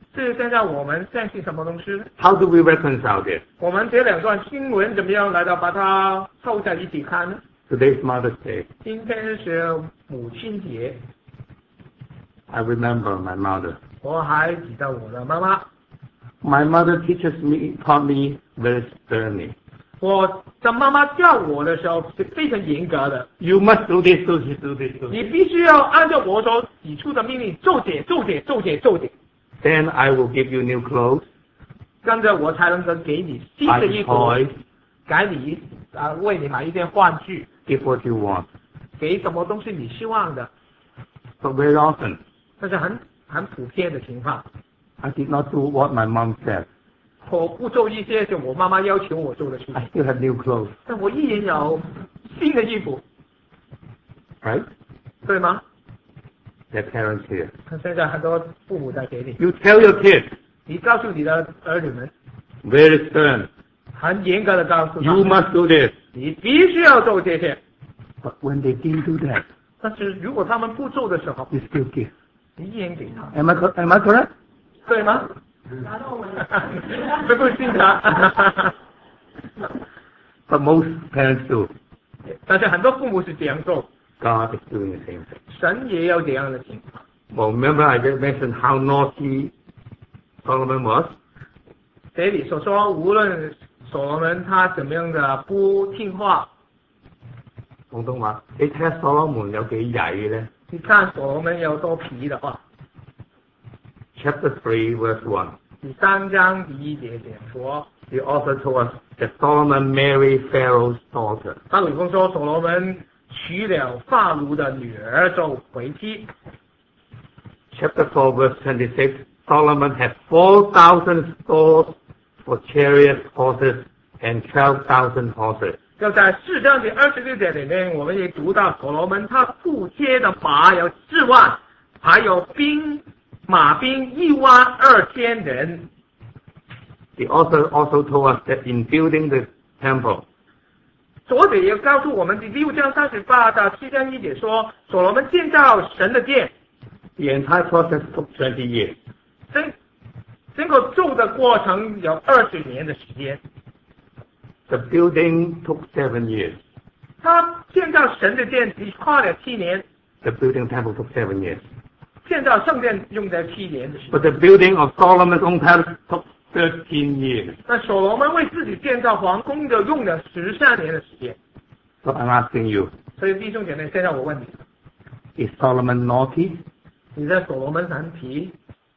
是现在我们相信什么东西呢？ How do we reconcile this? 我们这两段新闻怎么样来到把它凑在一起看呢？ Today's Mother's Day. 今天是母亲节， I remember my mother. 我还记得我的妈妈。 My mother teaches me, taught me very sternly. 我的妈妈教我的时候是非常严格的， You must do this, do this, do this, do 你 this. 必须要按照我所提出的命令做点做点做点做点， Then I will give you new clothes, 跟着我才能够给你新的 buy 衣 you 服， toys, 给你啊为你买一件玩具， give what you want. 给什么东西你希望的， But very often, 这是很很普遍的情况。 I did not do what my mom said. 我不做一些就我妈妈要求我做的事情， I still have new clothes, 但我依然有新的衣服， right? 对吗？ There are parents here. 看现在很多父母在这里， You tell your kids, 你告诉你的儿女们， very stern, 很严格的告诉他 you 们， must do this. 你必须要做这些。 But when they didn't do that, 但是如果他们不做的时候， you still give. 你依然给他， Am I, co- am I correct? 对吗？会不会信他？ But most parents do. 但是很多父母是这样做， God is doing the same thing. 神也有这样的情况。 Well, remember I just mentioned how naughty Solomon was? 这里所说，无论所罗门他怎么样的不听话， 廣東話，你睇下所羅門有幾曳咧？ 你看所羅門有多皮的話， Chapter three, verse one. 第三章第一节这样说， The author told us that Solomon married Pharaoh's daughter. 他里峰说所罗门娶了法老的女儿做为妻。 Chapter four, verse twenty-six. Solomon had four thousand stores for chariots, horses, and twelve thousand horses. 就在四章第二十六节里面，我们也读到所罗门他布贴的马有四万，还有兵马兵一万二千人。 The author also told us that in building the temple, 作者也告诉我们，第六章三十八到七章一节说，所罗门建造神的殿， the entire process took twenty years. 整整个做的过程有二十年的时间。 The building took seven years. 他建造神的殿只花了七年， The building temple took seven years. 建造圣殿用了七年的时 But 间。 the building of Solomon's own palace took thirteen years. 那所罗门为自己建造皇宫的用了十三年的时间。 So I'm asking you, 所以弟兄姐妹，现在我问你， is Solomon naughty? 你在所罗门很皮，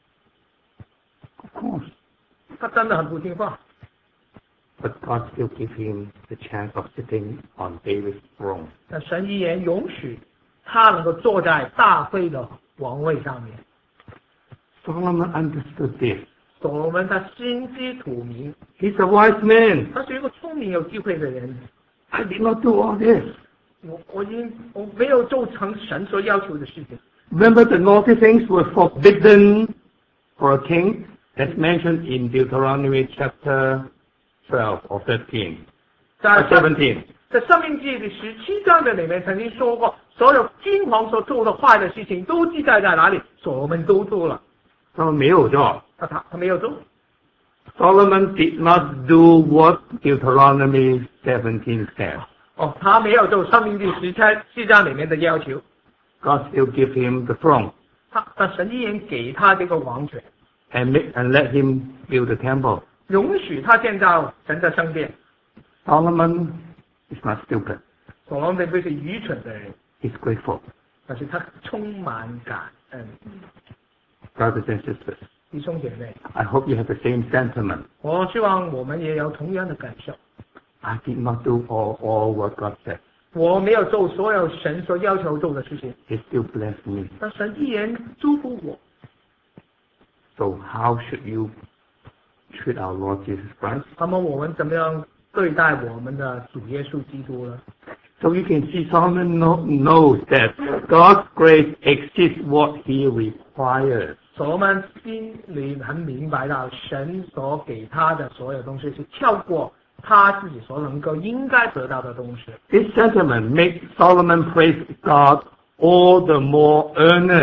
Of course. 他真的很不听话， But God still gave him the chance of sitting on David's throne. 那神依然允许他能够坐在大卫的王位上面。 Solomon understood this. 所罗门他心知肚明， He's a wise man. 他是一个聪明有智慧的人。 I did not do all this. 我我已经我没有做成神所要求的事情。 Remember the naughty things were forbidden for a king? That's mentioned in Deuteronomy chapter twelve or thirteen. 在 Or seventeen. 在《生命记》第十七章的里面曾经说过，所有君王所做的坏的事情都记载在哪里？所罗门都做了， So 没有做。 那他他没有做。 Solomon did not do what Deuteronomy seventeen said. 哦，他没有做《生命记》十七章里面的要求， God still gave him the throne 他但神依然给他这个王权， and make, and let him build the temple. 允许他建造神的圣殿。 Solomon is not stupid. 所罗门不是愚蠢的人， He's grateful. 但是他充满感恩。 Brothers and sisters, 弟兄姐妹， I hope you have the same sentiment. 我希望我们也有同样的感受。 I did not do all, all what God said. 我没有做所有神所要求做的事情， He still blessed me. 但神依然祝福我。 So how should you treat our Lord Jesus Christ? 那么我们怎么样对待我们的主耶稣基督呢？ So you can see Solomon know, knows that God's grace exceeds what he requires. 所罗门心里很明白到，神所给他的所有东西是超过他自己所能够应该得到的东西。 This sentiment makes Solomon praise God all the more earnest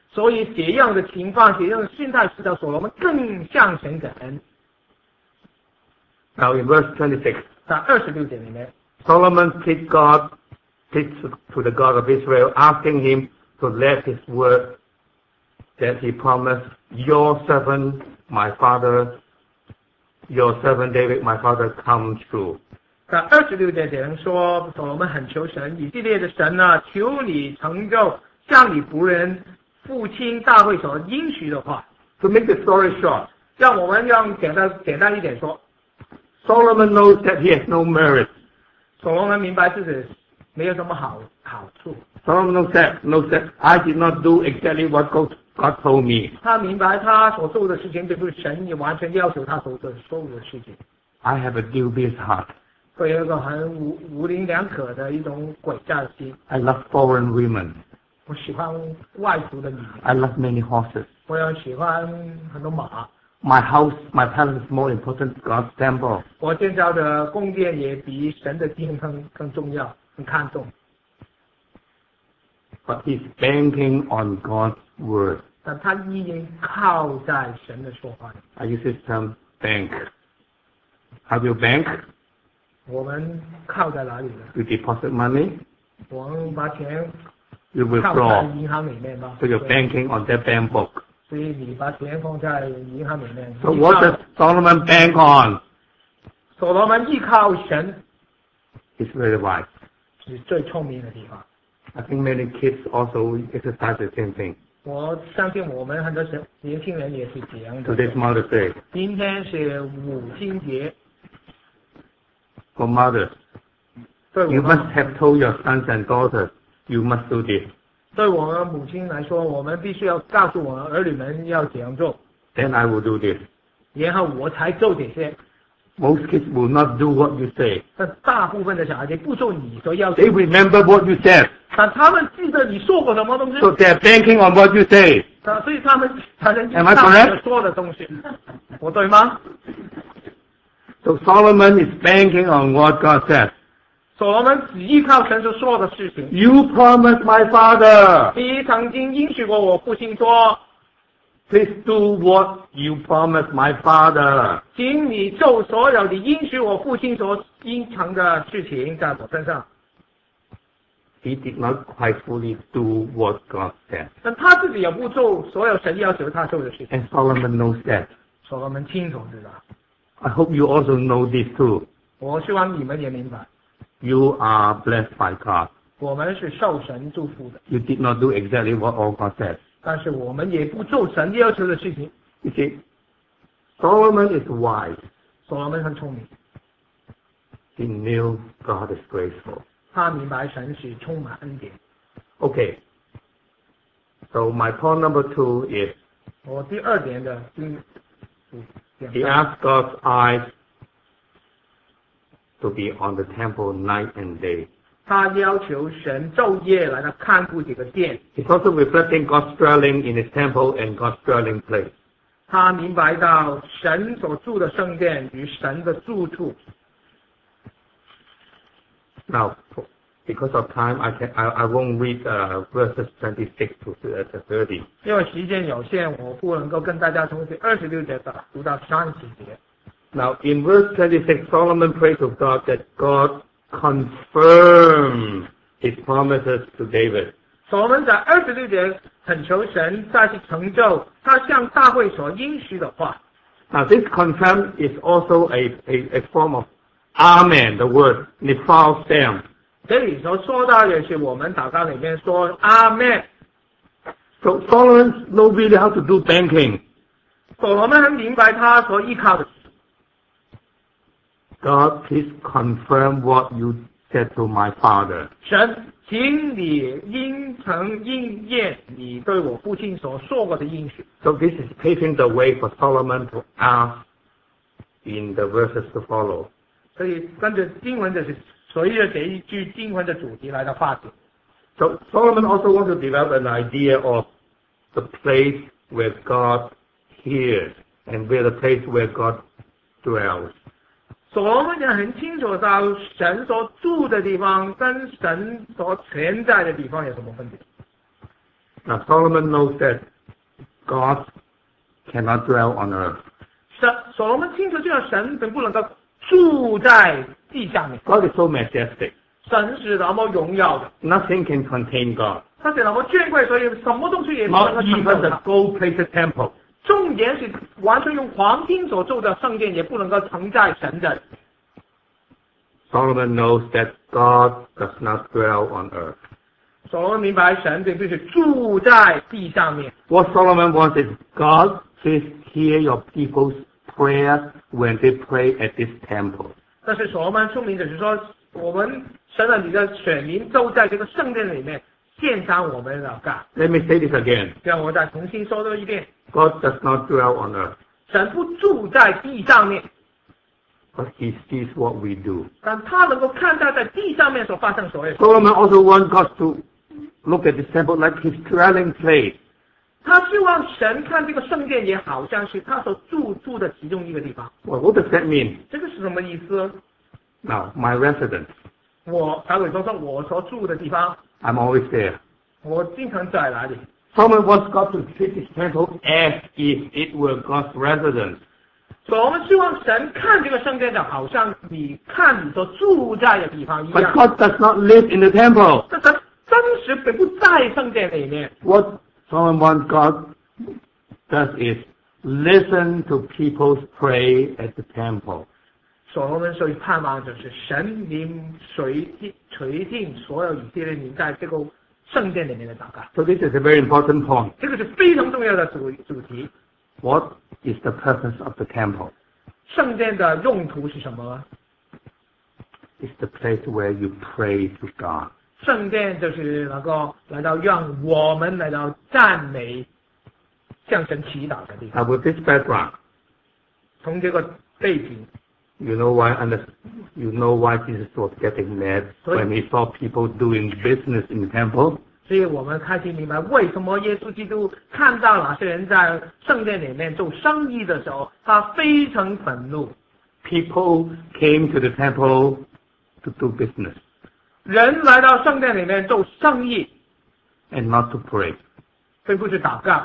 所以这样的情况，这样的心态使得所罗门更向神感恩。 Now in verse twenty-six, 在二十六节里面， Solomon pleaded God, pleaded to the God of Israel, asking him to let his word that he promised your servant, my father, your servant David, my father, come true. 在二十六节这样说，所罗门很求神，以色列的神啊，求你成就像你仆人父亲大卫所应许的话。 To make the story short, 让我们用简单简单一点说， Solomon knows that he has no merit. 所罗门明白自己没有什么好好处。 Solomon knows that, knows that I did not do exactly what God, God told me. 他明白他所做的事情，并不是神也完全要求他所做所有的事情。 I have a dubious heart. 会有一个很无无灵两可的一种诡诈的心。 I love foreign women. 我喜欢外族的女人， I love many horses. 我也喜欢很多马。 My house, my palace is more important to God's temple. 我建造的宫殿也比神的殿更更重要，更看重。 But he's banking on God's word. 但他依然靠在神的说话里。 I use this term bank. How do you bank? 我们靠在哪里呢？ You deposit money, 我们把钱 you 靠在 withdraw. 银行里面吗？ So you're banking on that bank book. 所以你把钱放在银行里面。 So what does Solomon bank on? 所罗门依靠神 It's very wise. 是最聪明的地方。 I think many kids also exercise the same thing. 我相信我们很多小年轻人也是这样的。 Today's Mother's Day. 今天是母亲节， For mothers, 对我 you 们 must have told your sons and daughters, you must do this. 对我们母亲来说，我们必须要告诉我们儿女们要怎样做， Then I will do this. 然后我才做这些。 Most kids will not do what you say. 但大部分的小孩子不做你所要求 They，remember what you said. 但他们记得你说过什么东西， So they're banking on what you say. 啊所以他们才能 Am I 照 correct? 你说的东西。我对吗？ So Solomon is banking on what God says. 所罗门只依靠神所说的事情。 You promised my father. 你曾经应许过我父亲说， Please do what you promised my father. 请你做所有的应许我父亲所应承的事情在我身上。 He did not quite fully do what God said. 但他自己也不做所有神要求他做的事情。 And Solomon knows that. 所罗门清楚知道。 I hope you also know this too. 我希望你们也明白， You are blessed by God. 我们是受神祝福的， You did not do exactly what all God said. 但是我们也不做神要求的事情。 You see, Solomon is wise. 所罗门很聪明， He knew God is graceful. 他明白神是充满恩典。 Okay. So my point number two is 我第二点的经，嗯 he asked God's eyes to be on the temple night and day. 他要求神昼夜来到看顾这个殿。 He's also reflecting God's dwelling in his temple and God's dwelling place. 他明白到神所住的圣殿与神的住处。 Now, because of time, I can I, I won't read uh, verses twenty-six to thirty. 因为时间有限，我不能够跟大家从第二十六节的读到三十节。 Now, in verse twenty-six, Solomon prays to God that God confirm his promises to David. 所罗门在二十六节恳求神再去成就他向大卫所应许的话。 Now, this confirm is also a, a, a form of Amen, the word, Nifal Sam. 这里所说到的是我们祷告里面说阿门。 So Solomon knows really how to do banking. 所罗门很明白他所依靠的。 God, please confirm what you said to my father. 神，请你应承应验你对我父亲所说过的应许。 So this is paving the way for Solomon to ask in the verses to follow. 所以跟着经文的是随着这一句经文的主题来的发展。 So Solomon also wants to develop an idea of the place where God hears and where the place where God dwells. 所罗门也很清楚到神所住的地方跟神所存在的地方有什么分别。 Now Solomon knows that God cannot dwell on earth. 神所罗门清楚知道神并不能够住在地上面。 God is so majestic. 神是那么荣耀的， Nothing can contain God. 他是那么尊贵，所以什么东西也不能 Not 够承 even 受 the 他。 gold-plated temple. 重点是完全用黄金所做的圣殿，也不能够承载神的。 Solomon knows that God does not dwell on earth. 所罗门明白神并不是住在地上面。 What Solomon wants is, God, please hear your people's prayer when they pray at this temple. 但是所罗门聪明的是说，我们神的你的选民都在这个圣殿里面献上我们的祷告。 Let me say this again. 让我再重新说多一遍， God does not dwell on earth, 神不住在地上面， but he sees what we do. 但他能够看到在地上面所发生所有的事。 Solomon also wants God to look at this temple like his dwelling place. 他希望神看这个圣殿也好像是他所住住的其中一个地方。 Well, what does that mean? 这个是什么意思？ Now, my residence, 我才会说说我所住的地方， I'm always there. 我经常在哪里？ Solomon wants God to treat his temple as if it were God's residence. 所以我们希望神看这个圣殿的，好像你看你所住在的地方一 But 样。 God does not live in the temple. 但神真实并不在圣殿里面。 What Solomon wants God does is listen to people pray at the temple. 所罗门所以盼望就是神您垂听垂听所有以色列民在这个圣殿里面的祷告。 So this is a very important point. 这个是非常重要的主主题。 What is the purpose of the temple? 圣殿的用途是什么？ It's the place where you pray to God. 圣殿就是能够来到让我们来到赞美、向神祈祷的地方。 Now with this background, 从这个背景， you know why under, you know why Jesus was getting mad when he saw people doing business in the temple? 所以我们开始明白为什么耶稣基督看到哪些人在圣殿里面做生意的时候，他非常愤怒。 People came to the temple to do business 人来到圣殿里面做生意， and not to pray. 并不是祷告。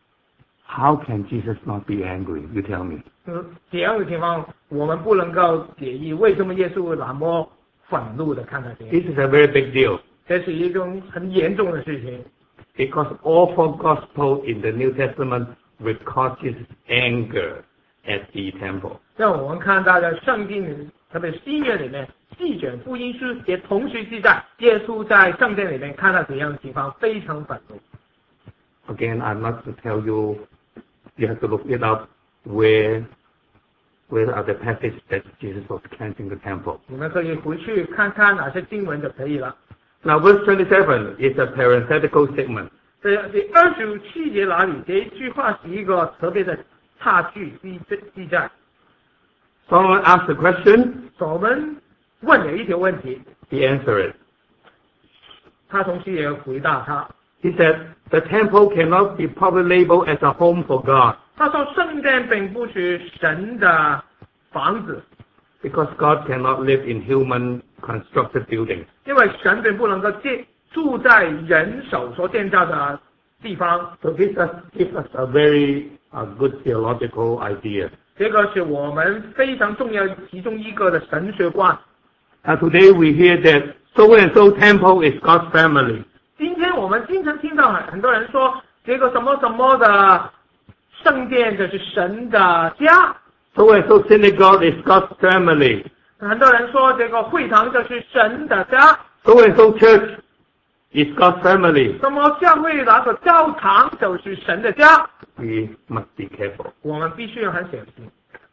How can Jesus not be angry? You tell me. 嗯，这样的情况我们不能够解释为什么耶稣那么愤怒的看待这 This 些， is a very big deal 这是一种很严重的事情。 because all four Gospels in the New Testament record Jesus' anger at the temple. 让我们看到的圣经里，特别是新约里面，记卷福音书也同时记载，耶稣在圣殿里面看到怎样的情况，非常愤怒。 Again, I'm not to tell you, you have to look it up where, where are the passages that Jesus was cleansing the temple. 你们可以回去看看哪些经文就可以了。 Now verse twenty-seven is a parenthetical statement. 这第二十七节哪里？这一句话是一个特别的插句记记载。 Solomon asked the question, 所以我们问了一条问题， he answered it. 他同时也回答他。 He said, the temple cannot be properly labeled as a home for God 他说圣殿并不是神的房子， because God cannot live in human constructed buildings. 因为神并不能够建住在人手所建造的地方。 So this us, gives us a very uh, good theological idea. 这个是我们非常重要其中一个的神学观。 Uh, today we hear that so and so temple is God's family. 今天我们经常听到很很多人说，这个什么什么的圣殿就是神的家， So and so synagogue is God's family. 很多人说这个会堂就是神的家， So and so church is God's family. 什么教会那个教堂就是神的家， We must be careful. 我们必须要很小心。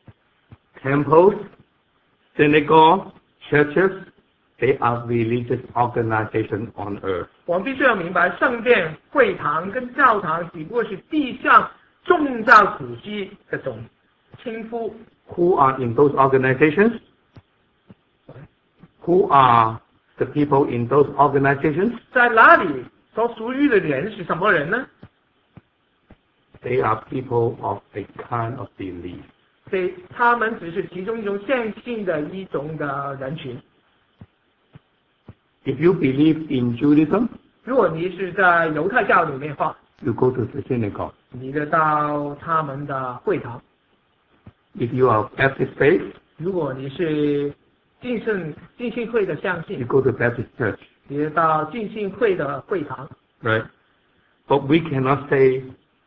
Temples, synagogues, churches, they are religious organizations on earth. 我们必须要明白，圣殿、会堂跟教堂只不过是地上宗教组织的种称呼。 Who are in those organizations? Who are the people in those organizations? 在哪里所属于的人是什么人呢？ They are people of a kind of belief. 所以他们只是其中一种线性的一种的人群。 If you believe in Judaism, 如果你是在犹太教里面的话， you go to the synagogue. 你就到他们的会堂。 If you are Baptist faith, 如果你是浸信浸信会的相 you 信， go to Baptist church, 你就到浸信会的会堂。 right? But we cannot say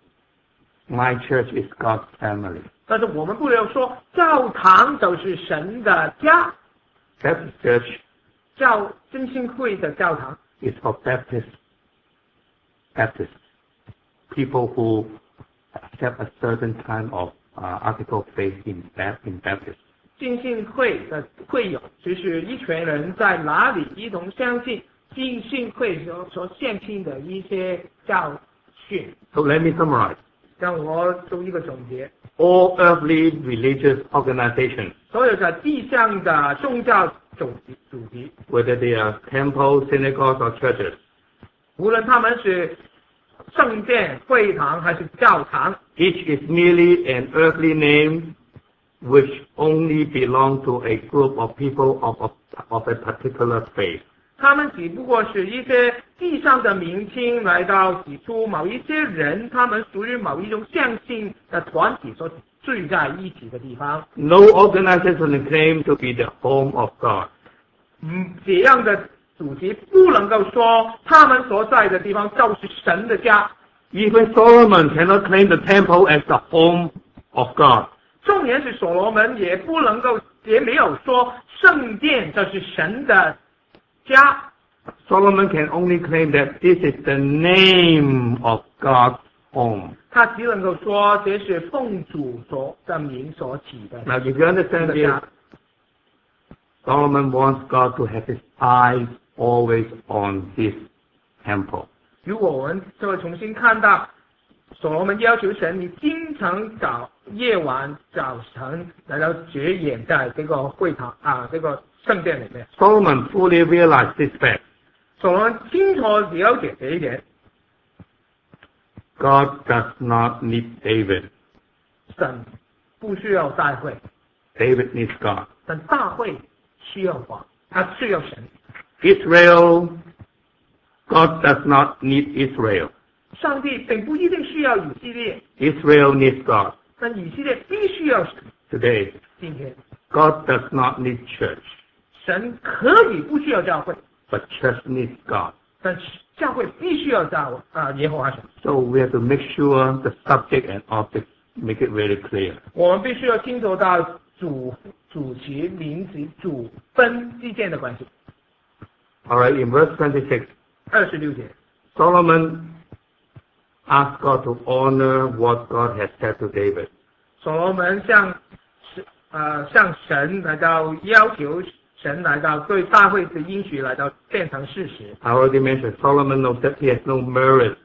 my church is God's family. 但是我们不能说教堂就是神的家， Baptist church 教浸信会的教堂 is for Baptist Baptists, people who accept a certain kind of uh, article of faith in Bap- in Baptist. 浸信会的会友，就是一群人在哪里一同相信浸信会所所献信的一些教训。 So let me summarize. 让我做一个总结。 All earthly religious organizations, 所有的地上的宗教主题主题， whether they are temples, synagogues, or churches, 无论他们是圣殿、会堂还是教堂， each is merely an earthly name which only belong to a group of people of, of, of a particular faith. 他们只不过是一些地上的名称，来到指出某一些人，他们属于某一种相信的团体所聚在一起的地方。 No organization claim to be the home of God. 嗯，这样的主题不能够说他们所在的地方就是神的家。 Even Solomon cannot claim the temple as the home of God. 纵然是所罗门，也不能够，也没有说圣殿就是神的家。 Solomon can only claim that this is the name of God's home. 他只能够说这是奉主所的名所起的。 Now, if you understand this, Solomon wants God to have his eyes always on his temple. 如果我们就会重新看到，所罗门要求神，你经常早夜晚早晨来到觉眼在这个会堂啊，这个圣殿里面。 Solomon fully realized this fact. 所罗门清楚了解这一点， God does not need David. 神不需要大会， David needs God. 但大会需要王，他需要神。 Israel, God does not need Israel. 上帝并不一定需要以色列， Israel needs God. 但以色列必须要神。 Today, 今天 God does not need church, 神可以不需要教会， but church needs God. 但是教会必须要教啊耶和华神。 So we have to make sure the subject and object make it very clear. 我们必须要清楚到主主题、名词、主分之间的关系。 All right, in verse twenty-six, 二十六节， Solomon asked God to honor what God has said to David. 所罗门向呃向神来到要求神来到对大会的应许来到变成事实。 I already mentioned Solomon knows that he has no merit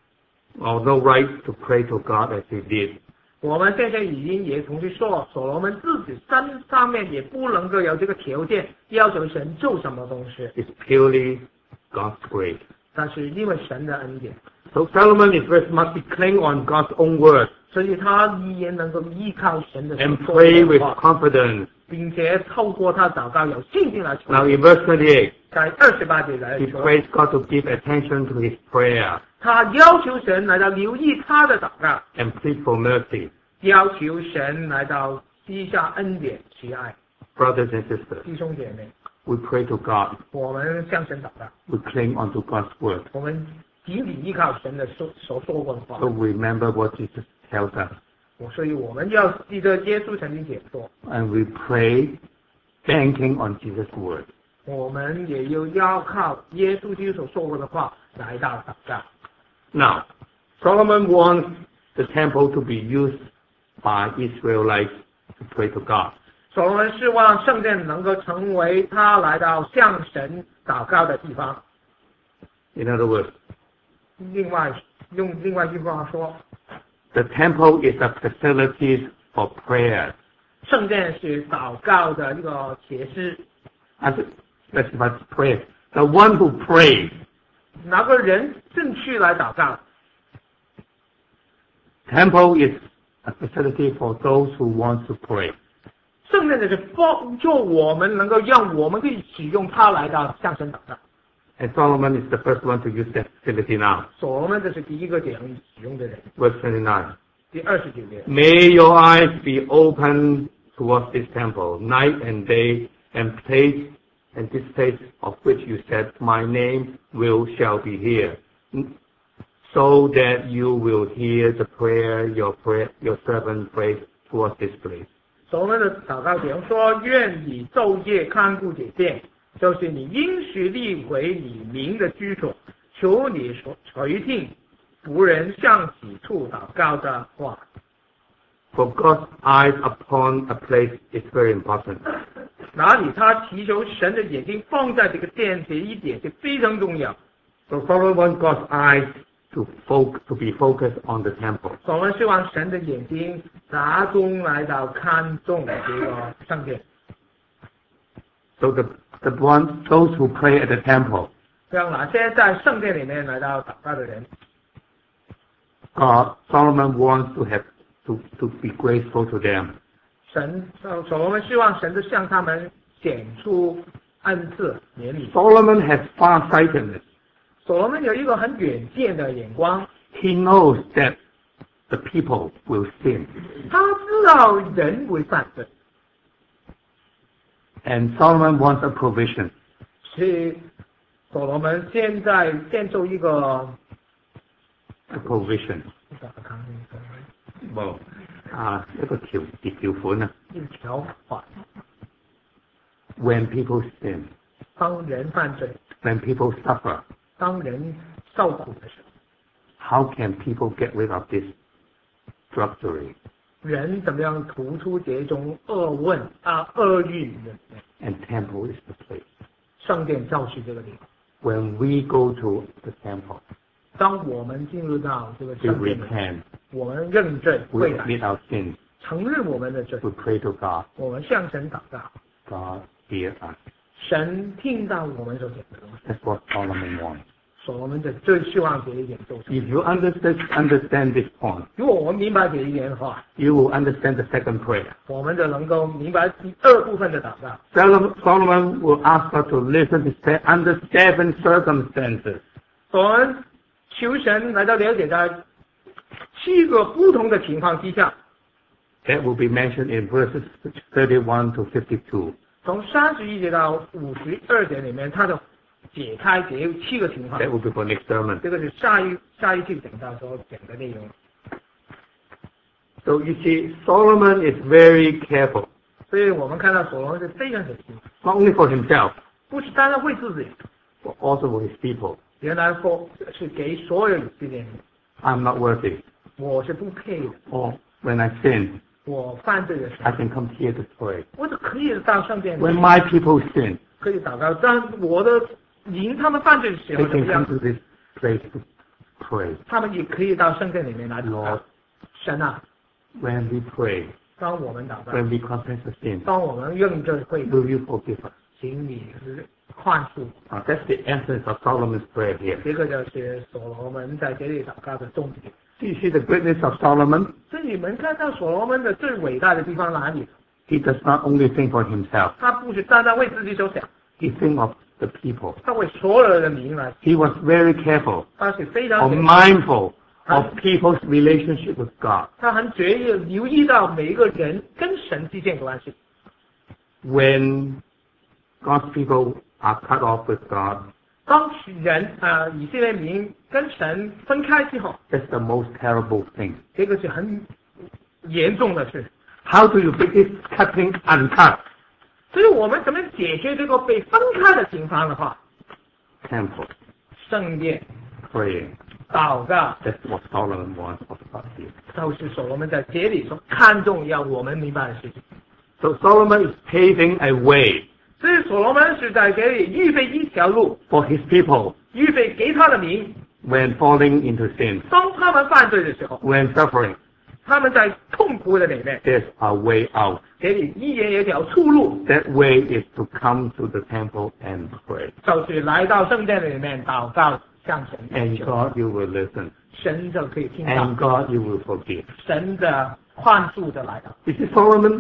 or no right to pray to God as he did. 我们现在已经也同时说，所罗门自己身上面也不能够有这个条件要求神做什么东西， It's purely God's grace. 但是因为神的恩典， So Solomon is very much cling on God's own word 所以他依然能够依靠神的 and 说 pray with 话， confidence. 并且透过他祷告有信心来求。 Now in verse twenty-eight, 在二十八节来 he 说， prays God to give attention to his prayer 他要求神来到留意他的祷告， and plead for mercy. 要求神来到低下恩典慈爱。 Brothers and sisters, 弟兄姐妹， we pray to God. 我们向神祷告， We cling onto God's word. 我们紧紧依靠神的所所说过的话 So。remember what Jesus tells us. 我所以我们要记得耶稣曾经解说， And we pray banking on Jesus' word. 我们也要要靠耶稣基督所说过的话来到祷告。 Now, Solomon wants the temple to be used by Israelites to pray to God. 所罗门希望圣殿能够成为他来到向神祷告的地方。 In other words, 另外，用另外一句话说， the temple is a facility for prayer. 圣殿是祷告的一个设施。 As it specifies prayer. The one who prays. 哪个人正去来祷告？ Temple is a facility for those who want to pray. 圣殿就是帮助我们能够让我们可以使用它来到向神祷告。 And Solomon is the first one to use that facility now. 所罗门这是第一个这样使用的人。 Verse twenty-nine. 第二十九节。 May your eyes be open towards this temple, night and day, and place and this place of which you said, my name will shall be here, so that you will hear the prayer your prayer your servant prays towards this place. 所罗门的祷告点说：愿你昼夜看顾这殿，就是你应许立为你名的居所，求你所垂听仆人向己处祷告的话。 For God's eyes upon a place is very important. 哪里他祈求神的眼睛放在这个殿这一点就非常重要。 So Solomon wants God's eyes to focus, to be focused on the temple. 所罗门希望神的眼睛集中来到看重这个圣殿。 So the the ones those who pray at the temple. 像哪些在圣殿里面来到祷告的人 God Solomon wants to have to to be graceful to them. 神所罗门希望神就向他们显出恩赐怜悯。 Solomon has far-sightedness. 所罗门有一个很远见的眼光。 He knows that the people will sin. 他知道人会犯罪。 And Solomon wants a provision. 所以所罗门现在建造一个 A provision. 冇啊，一個條條款啊。 一條法。 When people sin. 當人犯罪。 When people suffer. 當人受苦的時候。 How can people get rid of this drudgery? 人怎麼樣突出這種惡運啊惡運 And temple is the place. 聖殿就是這個地方。 When we go to the temple. 當我們進入到這個 We 聖殿 repent. 我們認罪 We 悔改 admit our sins. 承認我們的罪 We pray to God. 我們向神禱告 God hear us. 神聽到我們所講的東西 That's what Solomon wants. 所以我們就最希望這一點做成 If you understand understand this point, 如果我們明白這一點的話 you will understand the second prayer. 我們就能夠明白第二部分的禱告 Solomon Solomon will ask us to listen to se- under seven circumstances. 所以我們求神來到了解在七個不同的情況之下 That will be mentioned in verses thirty-one to fifty-two. 從三十一節到五十二節裡面它就解開這七個情況 That will be for next sermon. 這個是下一下一期講到所講的內容 So you see, Solomon is very careful. 所以我們看到所羅門是非常小心 Not only for himself, 不是單單為自己 but also for his people. 原來for是給所有以色列人 I'm not worthy. 我是不配的 Or when I sin, 我犯罪的時 I 候 can come here to pray. 我就可以到聖殿 When my people sin, 可以禱告但我的臨他們犯罪的時 they 候怎 can 麼 come 樣 to this place to pray. 他們也可以到聖殿裡面來禱告 Lord, 神啊 when we pray, 當我們禱告 when we confess the sin, 當我們認罪悔改 will you forgive us? 請你寬恕 Uh, that's the essence of Solomon's prayer here. 這個就是所羅門在這裡禱告的重點 Do you see the greatness of Solomon? 所以你們看到所羅門的最偉大的地方哪裡 He does not only think for himself. 他不是單單為自己所想 He thinks of the people. 他為所有的民來 He was very careful 他是非常 or mindful of people's relationship with God. 他很絕意留意到每一個人跟神之間的關係 When God's people are cut off with God, 當人啊以色列民跟神分開之後 that's the most terrible thing. 這個是很嚴重的事 How do you make this cutting uncut? 所以我們怎麼解決這個被分開的情況的話 Temple, 聖殿 praying. 禱告 That's what Solomon wants of us here. 都是所羅門在這裡所看重要我們明白的事情 So Solomon is paving a way 所以所羅門是在這裡預備一條路 for his people 預備給他的民 when falling into sin, 當他們犯罪的時候 when suffering. 他們在痛苦的裡面 There's a way out. 這裡依然有一條出路 That way is to come to the temple and pray. 就是來到聖殿裡面禱告向神 And God, you will listen. 神就可以聽 And 到 God, you will forgive. 神的寬恕的來到 You see, Solomon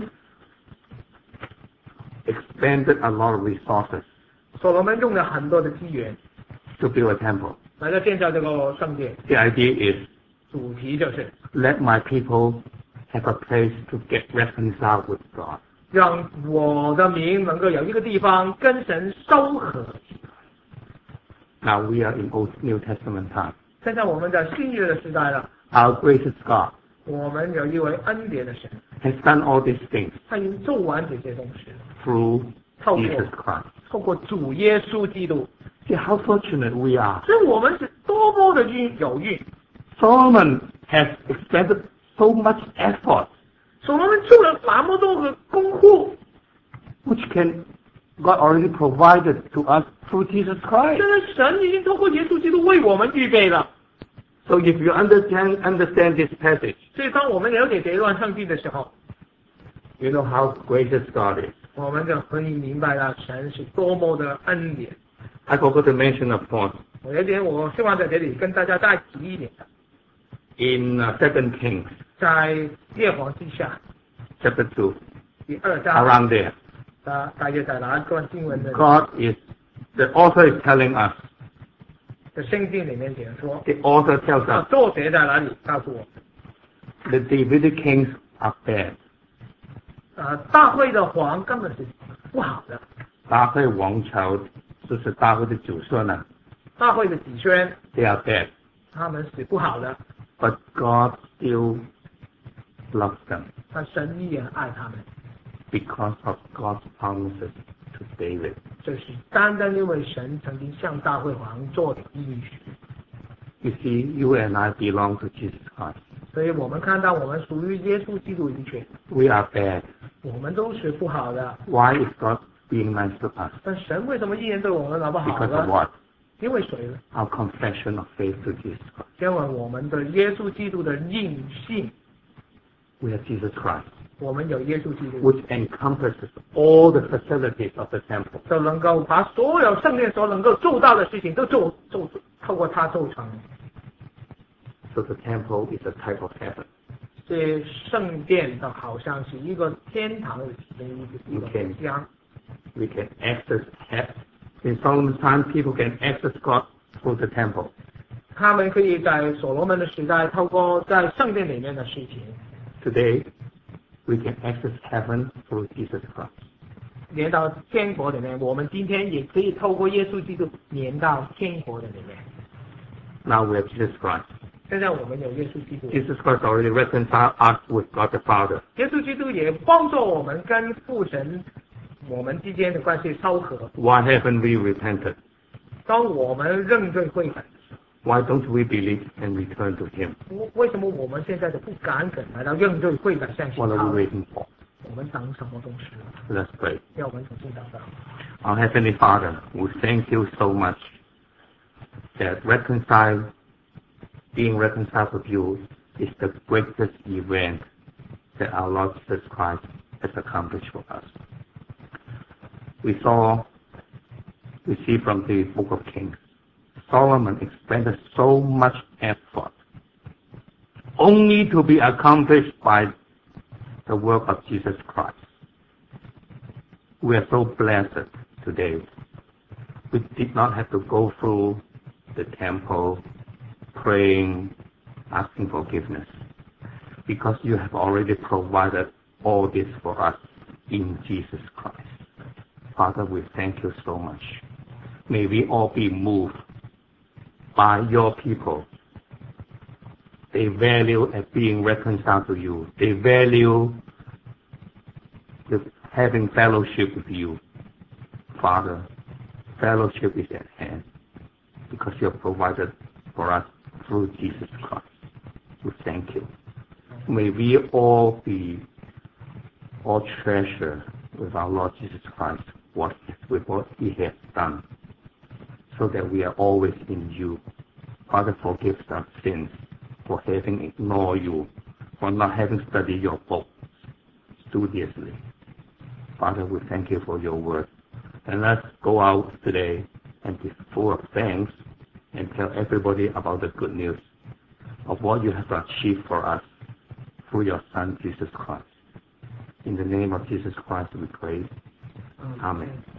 expended a lot of resources. 所羅門用了很多的資源 to build a temple. 来到建造这个圣殿， The idea is 主题就是 let my people have a place to get reconciled with God. 让我的民能够有一个地方跟神收合。 Now we are in Old New Testament time. 现在我们在新约的时代了， Our gracious God 我们有一位恩典的神， has done all these things 他已经做完这些东西了， through 透过 Jesus Christ. 透过主耶稣基督， See how fortunate we are. 所以我们是多么的运有运。 Solomon has expended so much effort, 所罗门做了那么多的功夫， which can God already provided to us through Jesus 现 Christ. 在神已经透过耶稣基督为我们预备了。 So if you understand understand this passage, 所以当我们了解这一段圣经的时候， you know how gracious God is. 我们就可以明白了神是多么的恩典。 I forgot to mention a point. 我有点，我希望在这里跟大家再提一点的， In uh, Second Kings 在列王记下 chapter two, 第二章， around there, 大大约在哪一段经文的 God is, the author is telling us, 的圣经里面讲说， the author tells 啊 us 作者在哪里告诉我， the Davidic kings are bad. 啊大卫的王根本是不好的， 大卫王朝就是大卫的祖孙啊， 大卫的子孙 they are bad. 他们是不好的， But God still loves them 但神依然爱他们， because of God's promises to David. 这是单单因为神曾经向大卫王做的应许。 You see, you and I belong to Jesus Christ. 所以我们看到我们属于耶稣基督一切， We are bad. 我们都是不好的， Why is God being nice to us? 但神为什么依然对我们那么好 Because of 呢？ what? 因为谁呢？ Our confession of faith to Jesus Christ. 因为我们的耶稣基督的应信， We have Jesus Christ, 我们有耶稣基督， which encompasses all the facilities of the temple. 就能够把所有圣殿所能够做到的事情都做做透过他做成。 So the temple is a type of heaven. 这圣殿的好像是一个天堂的其中一个一个 Okay. 家， We can access heaven. In Solomon's time, people can access God through the temple. 他们可以在所罗门的时代透过在圣殿里面的事情， Today, we can access heaven through Jesus Christ. 连到天国里面。我们今天也可以透过耶稣基督连到天国的里面。 Now we have Jesus Christ. 现在我们有耶稣基督， Jesus Christ already reconciled us with God the Father. 耶稣基督也帮助我们跟父神我们之间的关系烧合。 Why haven't we repented? 当我们认罪悔改， Why don't we believe and return to Him? 为什么我们现在都不敢肯来到认罪悔改向 What 神 are 讨 we waiting for? 我们等什么东西？ Let's pray. 要我们重新祷告。 Our Heavenly Father, we thank you so much that reconcile, being reconciled with you is the greatest event that our Lord Jesus Christ has accomplished for us. We saw, we see from the book of Kings, Solomon expended so much effort only to be accomplished by the work of Jesus Christ. We are so blessed today. We did not have to go through the temple praying, asking forgiveness, because you have already provided all this for us in Jesus Christ. Father, we thank you so much. May we all be moved by your people. They value at being reconciled to you. They value the having fellowship with you. Father, fellowship is at hand because you have provided for us through Jesus Christ. We thank you. May we all be, all treasure with our Lord Jesus Christ what, with what He has done, so that we are always in you. Father, forgive our sins for having ignored you, for not having studied your book studiously. Father, we thank you for your word. And let's go out today and be full of thanks and tell everybody about the good news of what you have achieved for us through your Son, Jesus Christ. In the name of Jesus Christ, we pray. Amen.